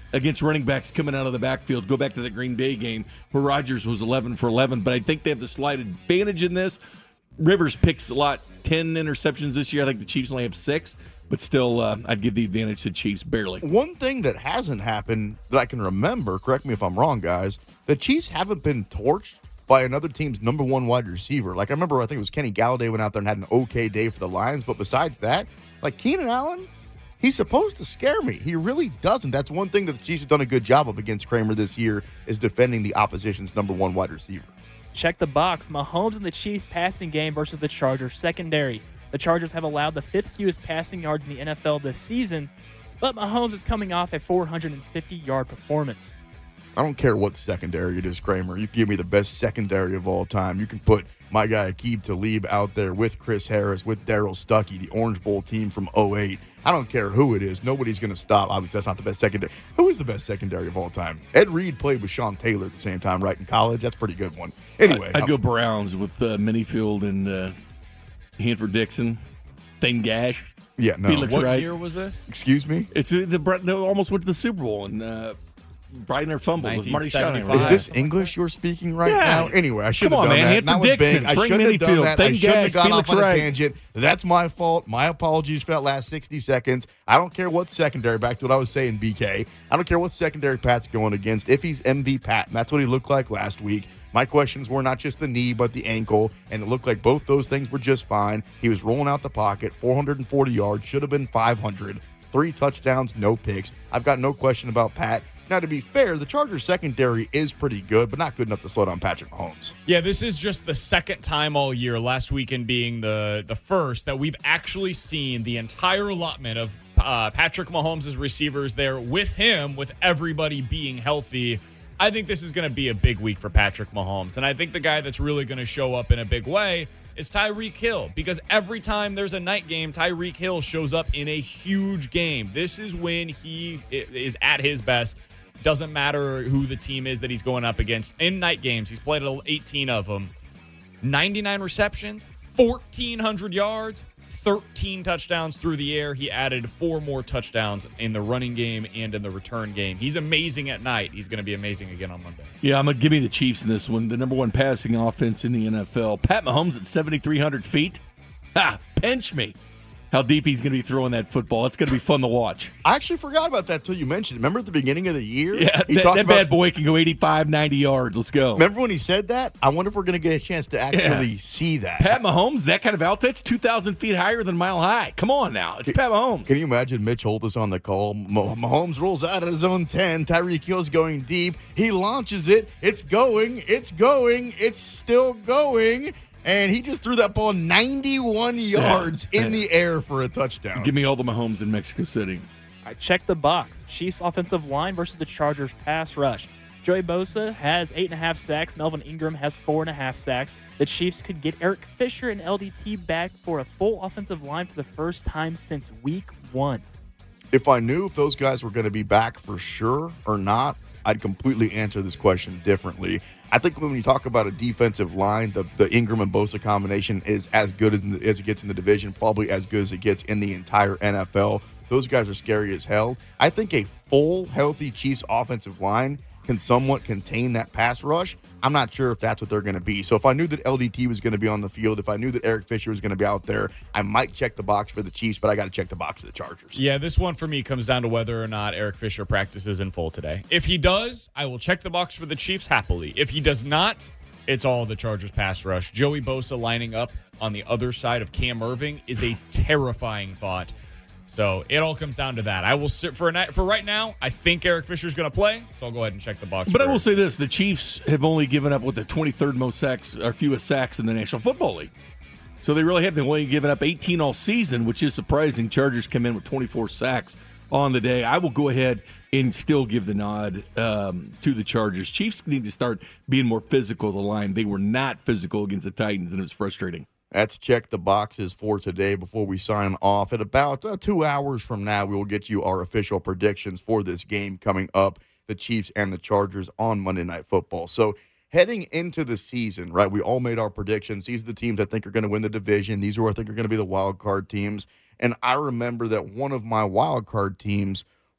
[SPEAKER 7] against running backs coming out of the backfield. Go back to the Green Bay game where Rodgers was eleven for eleven, but I think they have the slight advantage in this. Rivers picks a lot, ten interceptions this year. I think the Chiefs only have six, but still, uh, I'd give the advantage to Chiefs barely.
[SPEAKER 3] One thing that hasn't happened that I can remember, correct me if I'm wrong, guys, the Chiefs haven't been torched by another team's number one wide receiver. Like, I remember, I think it was Kenny Galladay went out there and had an okay day for the Lions, but besides that, like, Keenan Allen, he's supposed to scare me. He really doesn't. That's one thing that the Chiefs have done a good job of against Kramer this year is defending the opposition's number one wide receiver.
[SPEAKER 11] Check the box. Mahomes and the Chiefs passing game versus the Chargers secondary. The Chargers have allowed the fifth fewest passing yards in the N F L this season, but Mahomes is coming off a four hundred fifty-yard performance.
[SPEAKER 3] I don't care what secondary it is, Kramer. You can give me the best secondary of all time. You can put my guy Aqib Talib out there with Chris Harris, with Darryl Stuckey, the Orange Bowl team from oh eight. I don't care who it is. Nobody's going to stop. Obviously, that's not the best secondary. Who is the best secondary of all time? Ed Reed played with Sean Taylor at the same time, right, in college. That's a pretty good one. Anyway.
[SPEAKER 7] I'd go Browns with uh, Minifield and uh, Hanford Dixon, Thane Gash.
[SPEAKER 3] Yeah, no.
[SPEAKER 7] Felix
[SPEAKER 5] What
[SPEAKER 7] Wright.
[SPEAKER 5] year was it?
[SPEAKER 3] Excuse me?
[SPEAKER 7] It's uh, the they almost went to the Super Bowl and uh, Bryden fumbled with Marty Schottenheimer.
[SPEAKER 3] Is this English you're speaking right
[SPEAKER 7] Yeah.
[SPEAKER 3] now? Anyway, I should
[SPEAKER 7] Come
[SPEAKER 3] have
[SPEAKER 7] on,
[SPEAKER 3] done
[SPEAKER 7] man.
[SPEAKER 3] that.
[SPEAKER 7] Hanford
[SPEAKER 3] Not with
[SPEAKER 7] Dixon,
[SPEAKER 3] Big. I
[SPEAKER 7] Frank
[SPEAKER 3] should have done
[SPEAKER 7] Minifield,
[SPEAKER 3] that. I
[SPEAKER 7] Thane
[SPEAKER 3] shouldn't have
[SPEAKER 7] Gash,
[SPEAKER 3] gone
[SPEAKER 7] Felix
[SPEAKER 3] off on a
[SPEAKER 7] Wright.
[SPEAKER 3] tangent. That's my fault. My apologies for that last sixty seconds. I don't care what secondary, back to what I was saying, B K. I don't care what secondary Pat's going against. If he's M V Pat, and that's what he looked like last week. My questions were not just the knee, but the ankle, and it looked like both those things were just fine. He was rolling out the pocket, four hundred forty yards, should have been five hundred. Three touchdowns, no picks. I've got no question about Pat. Now, to be fair, the Chargers secondary is pretty good, but not good enough to slow down Patrick Mahomes.
[SPEAKER 5] Yeah, this is just the second time all year, last weekend being the, the first, that we've actually seen the entire allotment of uh, Patrick Mahomes' receivers there with him, with everybody being healthy. I think this is going to be a big week for Patrick Mahomes. And I think the guy that's really going to show up in a big way is Tyreek Hill, because every time there's a night game, Tyreek Hill shows up in a huge game. This is when he is at his best. Doesn't matter who the team is that he's going up against. In night games, he's played eighteen of them. ninety-nine receptions, fourteen hundred yards, thirteen touchdowns through the air. He added four more touchdowns in the running game and in the return game. He's amazing at night. He's going to be amazing again on Monday.
[SPEAKER 7] Yeah, I'm going to give me the Chiefs in this one. The number one passing offense in the N F L. Pat Mahomes at seventy-three hundred feet. Ha! Pinch me. How deep he's going to be throwing that football. It's going to be fun to watch.
[SPEAKER 3] I actually forgot about that till you mentioned it. Remember at the beginning of the year?
[SPEAKER 7] Yeah,
[SPEAKER 3] he
[SPEAKER 7] that,
[SPEAKER 3] talked
[SPEAKER 7] that
[SPEAKER 3] about,
[SPEAKER 7] bad boy can go eighty-five, ninety yards. Let's go.
[SPEAKER 3] Remember when he said that? I wonder if we're going to get a chance to actually
[SPEAKER 7] Yeah.
[SPEAKER 3] see that.
[SPEAKER 7] Pat Mahomes, that kind of outfit's two thousand feet higher than Mile High. Come on now. It's Pat Mahomes.
[SPEAKER 3] Can you imagine Mitch Holthus on the call? Mah- Mahomes rolls out at his own ten. Tyreek Hill's going deep. He launches it. It's going. It's going. It's still going. And he just threw that ball ninety-one yards
[SPEAKER 7] Yeah.
[SPEAKER 3] in the air for a touchdown.
[SPEAKER 7] Give me all the Mahomes in Mexico City.
[SPEAKER 11] All right, check the box. Chiefs offensive line versus the Chargers pass rush. Joey Bosa has eight and a half sacks. Melvin Ingram has four and a half sacks. The Chiefs could get Eric Fisher and L D T back for a full offensive line for the first time since week one.
[SPEAKER 3] If I knew if those guys were going to be back for sure or not, I'd completely answer this question differently. I think when you talk about a defensive line, the, the Ingram and Bosa combination is as good as, as it gets in the division, probably as good as it gets in the entire N F L. Those guys are scary as hell. I think a full, healthy Chiefs offensive line can somewhat contain that pass rush. I'm not sure if that's what they're going to be. So if I knew that L D T was going to be on the field, if I knew that Eric Fisher was going to be out there, I might check the box for the Chiefs, but I got to check the box for the Chargers.
[SPEAKER 5] Yeah, this one for me comes down to whether or not Eric Fisher practices in full today. If he does, I will check the box for the Chiefs happily. If he does not, it's all the Chargers pass rush. Joey Bosa lining up on the other side of Cam Irving is a terrifying thought. So it all comes down to that. I will sit for a night, for right now. I think Eric Fisher's going to play, so I'll go ahead and check the box.
[SPEAKER 7] But
[SPEAKER 5] for
[SPEAKER 7] I will say this: the Chiefs have only given up with the twenty-third most sacks or fewest sacks in the National Football League. So they really have been only given up eighteen all season, which is surprising. Chargers come in with twenty-four sacks on the day. I will go ahead and still give the nod um, to the Chargers. Chiefs need to start being more physical at the line. They were not physical against the Titans, and it was frustrating.
[SPEAKER 3] That's check the boxes for today before we sign off. At about uh, two hours from now, we will get you our official predictions for this game coming up, the Chiefs and the Chargers on Monday Night Football. So heading into the season, right, we all made our predictions. These are the teams I think are going to win the division. These are who I think are going to be the wild card teams. And I remember that one of my wild card teams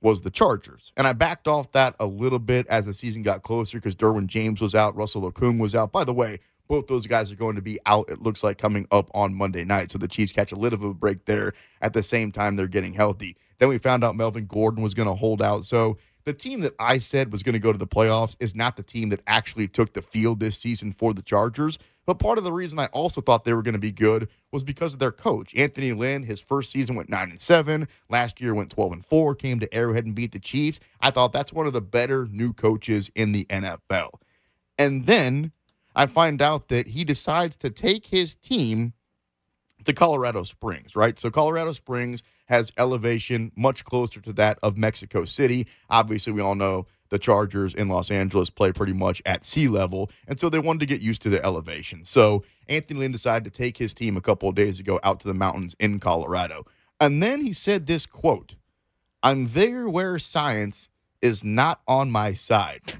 [SPEAKER 3] was the Chargers. And I backed off that a little bit as the season got closer because Derwin James was out, Russell Okung was out. By the way, both those guys are going to be out, it looks like, coming up on Monday night. So the Chiefs catch a little bit of a break there at the same time they're getting healthy. Then we found out Melvin Gordon was going to hold out. So the team that I said was going to go to the playoffs is not the team that actually took the field this season for the Chargers. But part of the reason I also thought they were going to be good was because of their coach. Anthony Lynn, his first season went nine and seven. Last year went twelve and four, came to Arrowhead and beat the Chiefs. I thought that's one of the better new coaches in the N F L. And then I find out that he decides to take his team to Colorado Springs, right? So Colorado Springs has elevation much closer to that of Mexico City. Obviously, we all know the Chargers in Los Angeles play pretty much at sea level, and so they wanted to get used to the elevation. So Anthony Lynn decided to take his team a couple of days ago out to the mountains in Colorado. And then he said this quote, "I'm there where science is not on my side."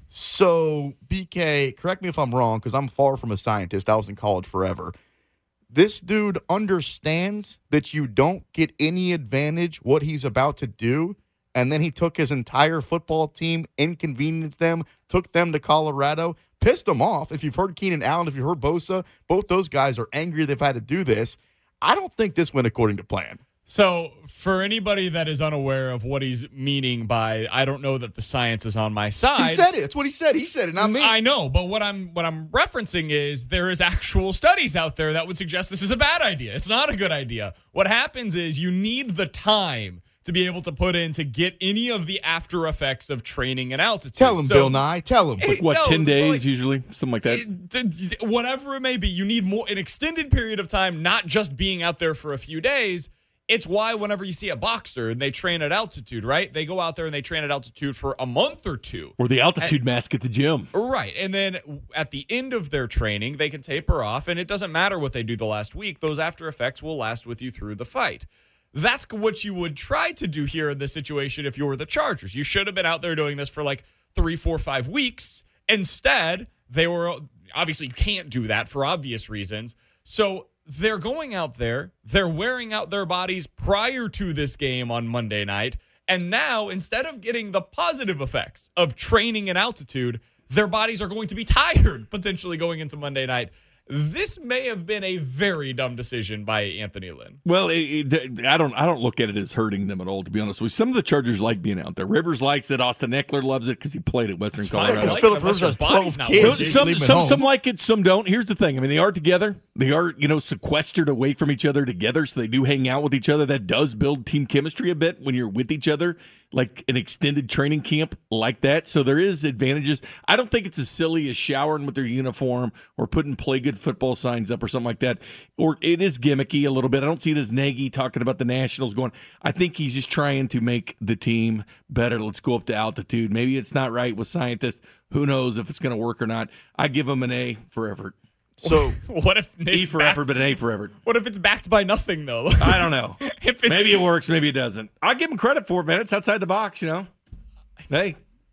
[SPEAKER 3] So, B K, correct me if I'm wrong, because I'm far from a scientist. I was in college forever. This dude understands that you don't get any advantage what he's about to do, and then he took his entire football team, inconvenienced them, took them to Colorado, pissed them off. If you've heard Keenan Allen, if you've heard Bosa, both those guys are angry they've had to do this. I don't think this went according to plan.
[SPEAKER 5] So for anybody that is unaware of what he's meaning by I don't know that the science is on my side.
[SPEAKER 3] He said it. That's what he said. He said it, not me.
[SPEAKER 5] I know, but what I'm what I'm referencing is there is actual studies out there that would suggest this is a bad idea. It's not a good idea. What happens is you need the time to be able to put in to get any of the after effects of training and altitude.
[SPEAKER 3] Tell him,
[SPEAKER 5] so,
[SPEAKER 3] Bill Nye. Tell him.
[SPEAKER 7] Like, what,
[SPEAKER 5] no,
[SPEAKER 7] ten days
[SPEAKER 5] like,
[SPEAKER 7] usually? Something like that?
[SPEAKER 5] It, whatever it may be, you need more an extended period of time, not just being out there for a few days. It's why whenever you see a boxer and they train at altitude, right? They go out there and they train at altitude for a month or two.
[SPEAKER 7] Or the altitude
[SPEAKER 5] and,
[SPEAKER 7] mask at the gym.
[SPEAKER 5] Right. And then at the end of their training, they can taper off, and it doesn't matter what they do the last week. Those after effects will last with you through the fight. That's what you would try to do here in this situation if you were the Chargers. You should have been out there doing this for like three, four, five weeks. Instead, they were obviously can't do that for obvious reasons. So they're going out there, they're wearing out their bodies prior to this game on Monday night, and now, instead of getting the positive effects of training in altitude, their bodies are going to be tired, potentially going into Monday night. This may have been a very dumb decision by Anthony Lynn.
[SPEAKER 7] Well, it, it, I don't I don't look at it as hurting them at all, to be honest with you. Some of the Chargers like being out there. Rivers likes it. Austin Eckler loves it because he played at Western
[SPEAKER 5] It's
[SPEAKER 7] Colorado.
[SPEAKER 3] Because
[SPEAKER 5] like
[SPEAKER 3] Philip
[SPEAKER 5] it,
[SPEAKER 3] Rivers has twelve
[SPEAKER 5] not
[SPEAKER 3] kids.
[SPEAKER 5] working.
[SPEAKER 7] Some,
[SPEAKER 3] Leave him
[SPEAKER 7] some,
[SPEAKER 3] home.
[SPEAKER 7] some like it, some don't. Here's the thing. I mean, they are together. They are, you know, sequestered away from each other together, so they do hang out with each other. That does build team chemistry a bit when you're with each other, like an extended training camp like that. So there is advantages. I don't think it's as silly as showering with their uniform or putting play good football signs up or something like that. Or it is gimmicky a little bit. I don't see it as Nagy talking about the Nationals going, I think he's just trying to make the team better. Let's go up to altitude. Maybe it's not right with scientists. Who knows if it's going to work or not. I give him an A for effort.
[SPEAKER 3] So
[SPEAKER 5] what if
[SPEAKER 7] E for
[SPEAKER 5] backed,
[SPEAKER 7] effort, but an A for effort.
[SPEAKER 5] What if it's backed by nothing, though?
[SPEAKER 7] I don't know.
[SPEAKER 5] if it's,
[SPEAKER 7] Maybe it works, maybe it doesn't. I'll give him credit for it, man. It's outside the box, you know. Hey,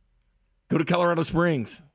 [SPEAKER 7] go to Colorado Springs.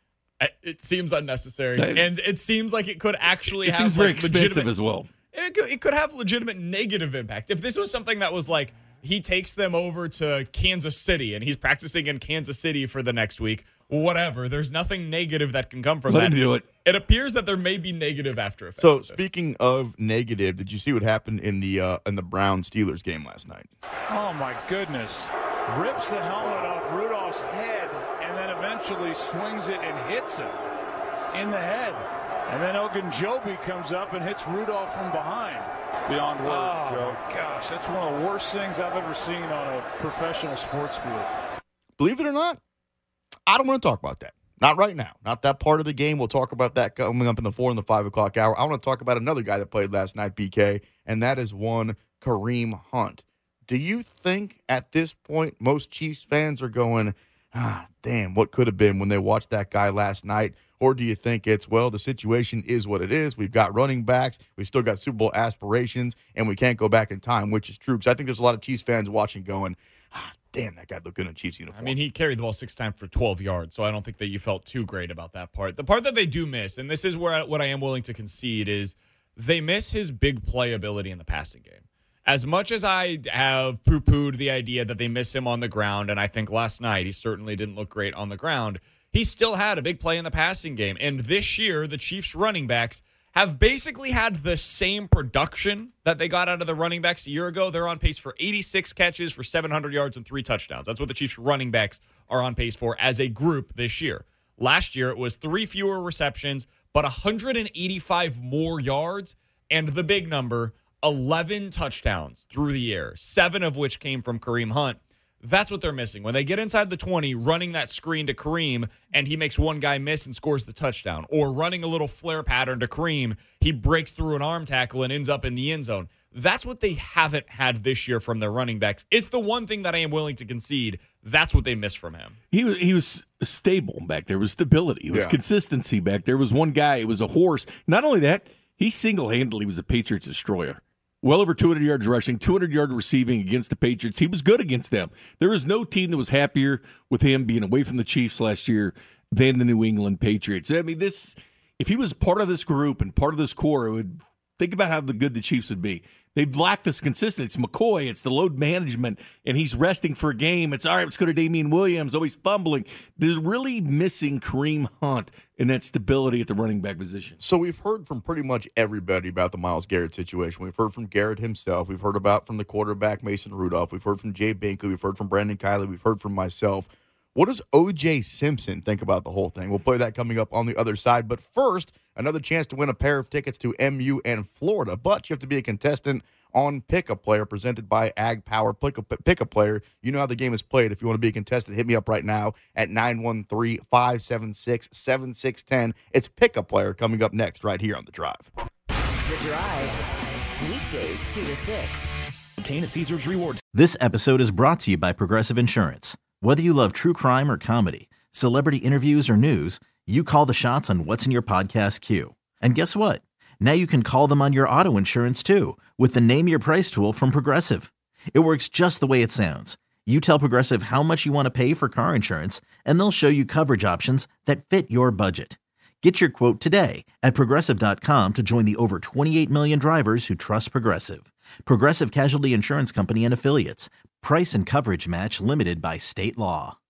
[SPEAKER 5] It seems unnecessary,
[SPEAKER 7] Hey.
[SPEAKER 5] and it seems like it could actually
[SPEAKER 7] It
[SPEAKER 5] have
[SPEAKER 7] seems very
[SPEAKER 5] like,
[SPEAKER 7] expensive
[SPEAKER 5] legitimate-
[SPEAKER 7] as well.
[SPEAKER 5] It could, it could have legitimate negative impact. If this was something that was like he takes them over to Kansas City and he's practicing in Kansas City for the next week, whatever. There's nothing negative that can come from
[SPEAKER 7] Let
[SPEAKER 5] that.
[SPEAKER 7] him do it.
[SPEAKER 5] It appears that there may be negative after effects.
[SPEAKER 3] So
[SPEAKER 5] of this.
[SPEAKER 3] speaking of negative, did you see what happened in the uh, in the Browns Steelers game last night?
[SPEAKER 4] Oh, my goodness. Rips the helmet off Rudolph's head and then eventually swings it and hits him in the head. And then Ogunjobi comes up and hits Rudolph from behind. Beyond words, oh, Joe. Gosh, that's one of the worst things I've ever seen on a professional sports field.
[SPEAKER 3] Believe it or not, I don't want to talk about that. Not right now. Not that part of the game. We'll talk about that coming up in the four and the five o'clock hour. I want to talk about another guy that played last night, B K, and that is one Kareem Hunt. Do you think at this point most Chiefs fans are going, ah, damn, what could have been when they watched that guy last night? Or do you think it's, well, the situation is what it is. We've got running backs. We've still got Super Bowl aspirations, and we can't go back in time, which is true. Because I think there's a lot of Chiefs fans watching going, ah, damn, that guy looked good in a Chiefs uniform.
[SPEAKER 5] I mean, he carried the ball six times for twelve yards, so I don't think that you felt too great about that part. The part that they do miss, and this is where I, what I am willing to concede, is they miss his big playability in the passing game. As much as I have poo-pooed the idea that they miss him on the ground, and I think last night he certainly didn't look great on the ground, he still had a big play in the passing game. And this year, the Chiefs running backs have basically had the same production that they got out of the running backs a year ago. They're on pace for eighty-six catches for seven hundred yards and three touchdowns. That's what the Chiefs running backs are on pace for as a group this year. Last year, it was three fewer receptions, but one hundred eighty-five more yards, and the big number, eleven touchdowns through the air, seven of which came from Kareem Hunt. That's what they're missing. When they get inside the twenty, running that screen to Kareem, and he makes one guy miss and scores the touchdown. Or running a little flare pattern to Kareem, he breaks through an arm tackle and ends up in the end zone. That's what they haven't had this year from their running backs. It's the one thing that I am willing to concede. That's what they missed from him.
[SPEAKER 7] He was, he was stable back there. There was stability. It was
[SPEAKER 3] Yeah.
[SPEAKER 7] consistency back there. It was one guy. It was a horse. Not only that, he single-handedly was a Patriots destroyer. Well over two hundred yards rushing, two hundred yards receiving against the Patriots. He was good against them. There was no team that was happier with him being away from the Chiefs last year than the New England Patriots. I mean, this if he was part of this group and part of this core, it would think about how the good the Chiefs would be. They've lacked this consistency. It's McCoy. It's the load management, and he's resting for a game. It's, all right, let's go to Damian Williams, always fumbling. They're really missing Kareem Hunt and that stability at the running back position.
[SPEAKER 3] So we've heard from pretty much everybody about the Myles Garrett situation. We've heard from Garrett himself. We've heard about from the quarterback, Mason Rudolph. We've heard from Jay Binkley. We've heard from Brandon Kiley. We've heard from myself. What does O J Simpson think about the whole thing? We'll play that coming up on the other side. But first, another chance to win a pair of tickets to M U and Florida. But you have to be a contestant on Pick a Player, presented by Ag Power. Pick a, Pick a Player. You know how the game is played. If you want to be a contestant, hit me up right now at nine one three, five seven six, seven six one zero. It's Pick a Player coming up next right here on The Drive.
[SPEAKER 10] The Drive. Weekdays two to six.
[SPEAKER 12] Obtain a Caesars Rewards.
[SPEAKER 13] This episode is brought to you by Progressive Insurance. Whether you love true crime or comedy, celebrity interviews or news, you call the shots on what's in your podcast queue. And guess what? Now you can call them on your auto insurance too with the Name Your Price tool from Progressive. It works just the way it sounds. You tell Progressive how much you want to pay for car insurance, and they'll show you coverage options that fit your budget. Get your quote today at Progressive dot com to join the over twenty-eight million drivers who trust Progressive. Progressive Casualty Insurance Company and Affiliates. Price and coverage match limited by state law.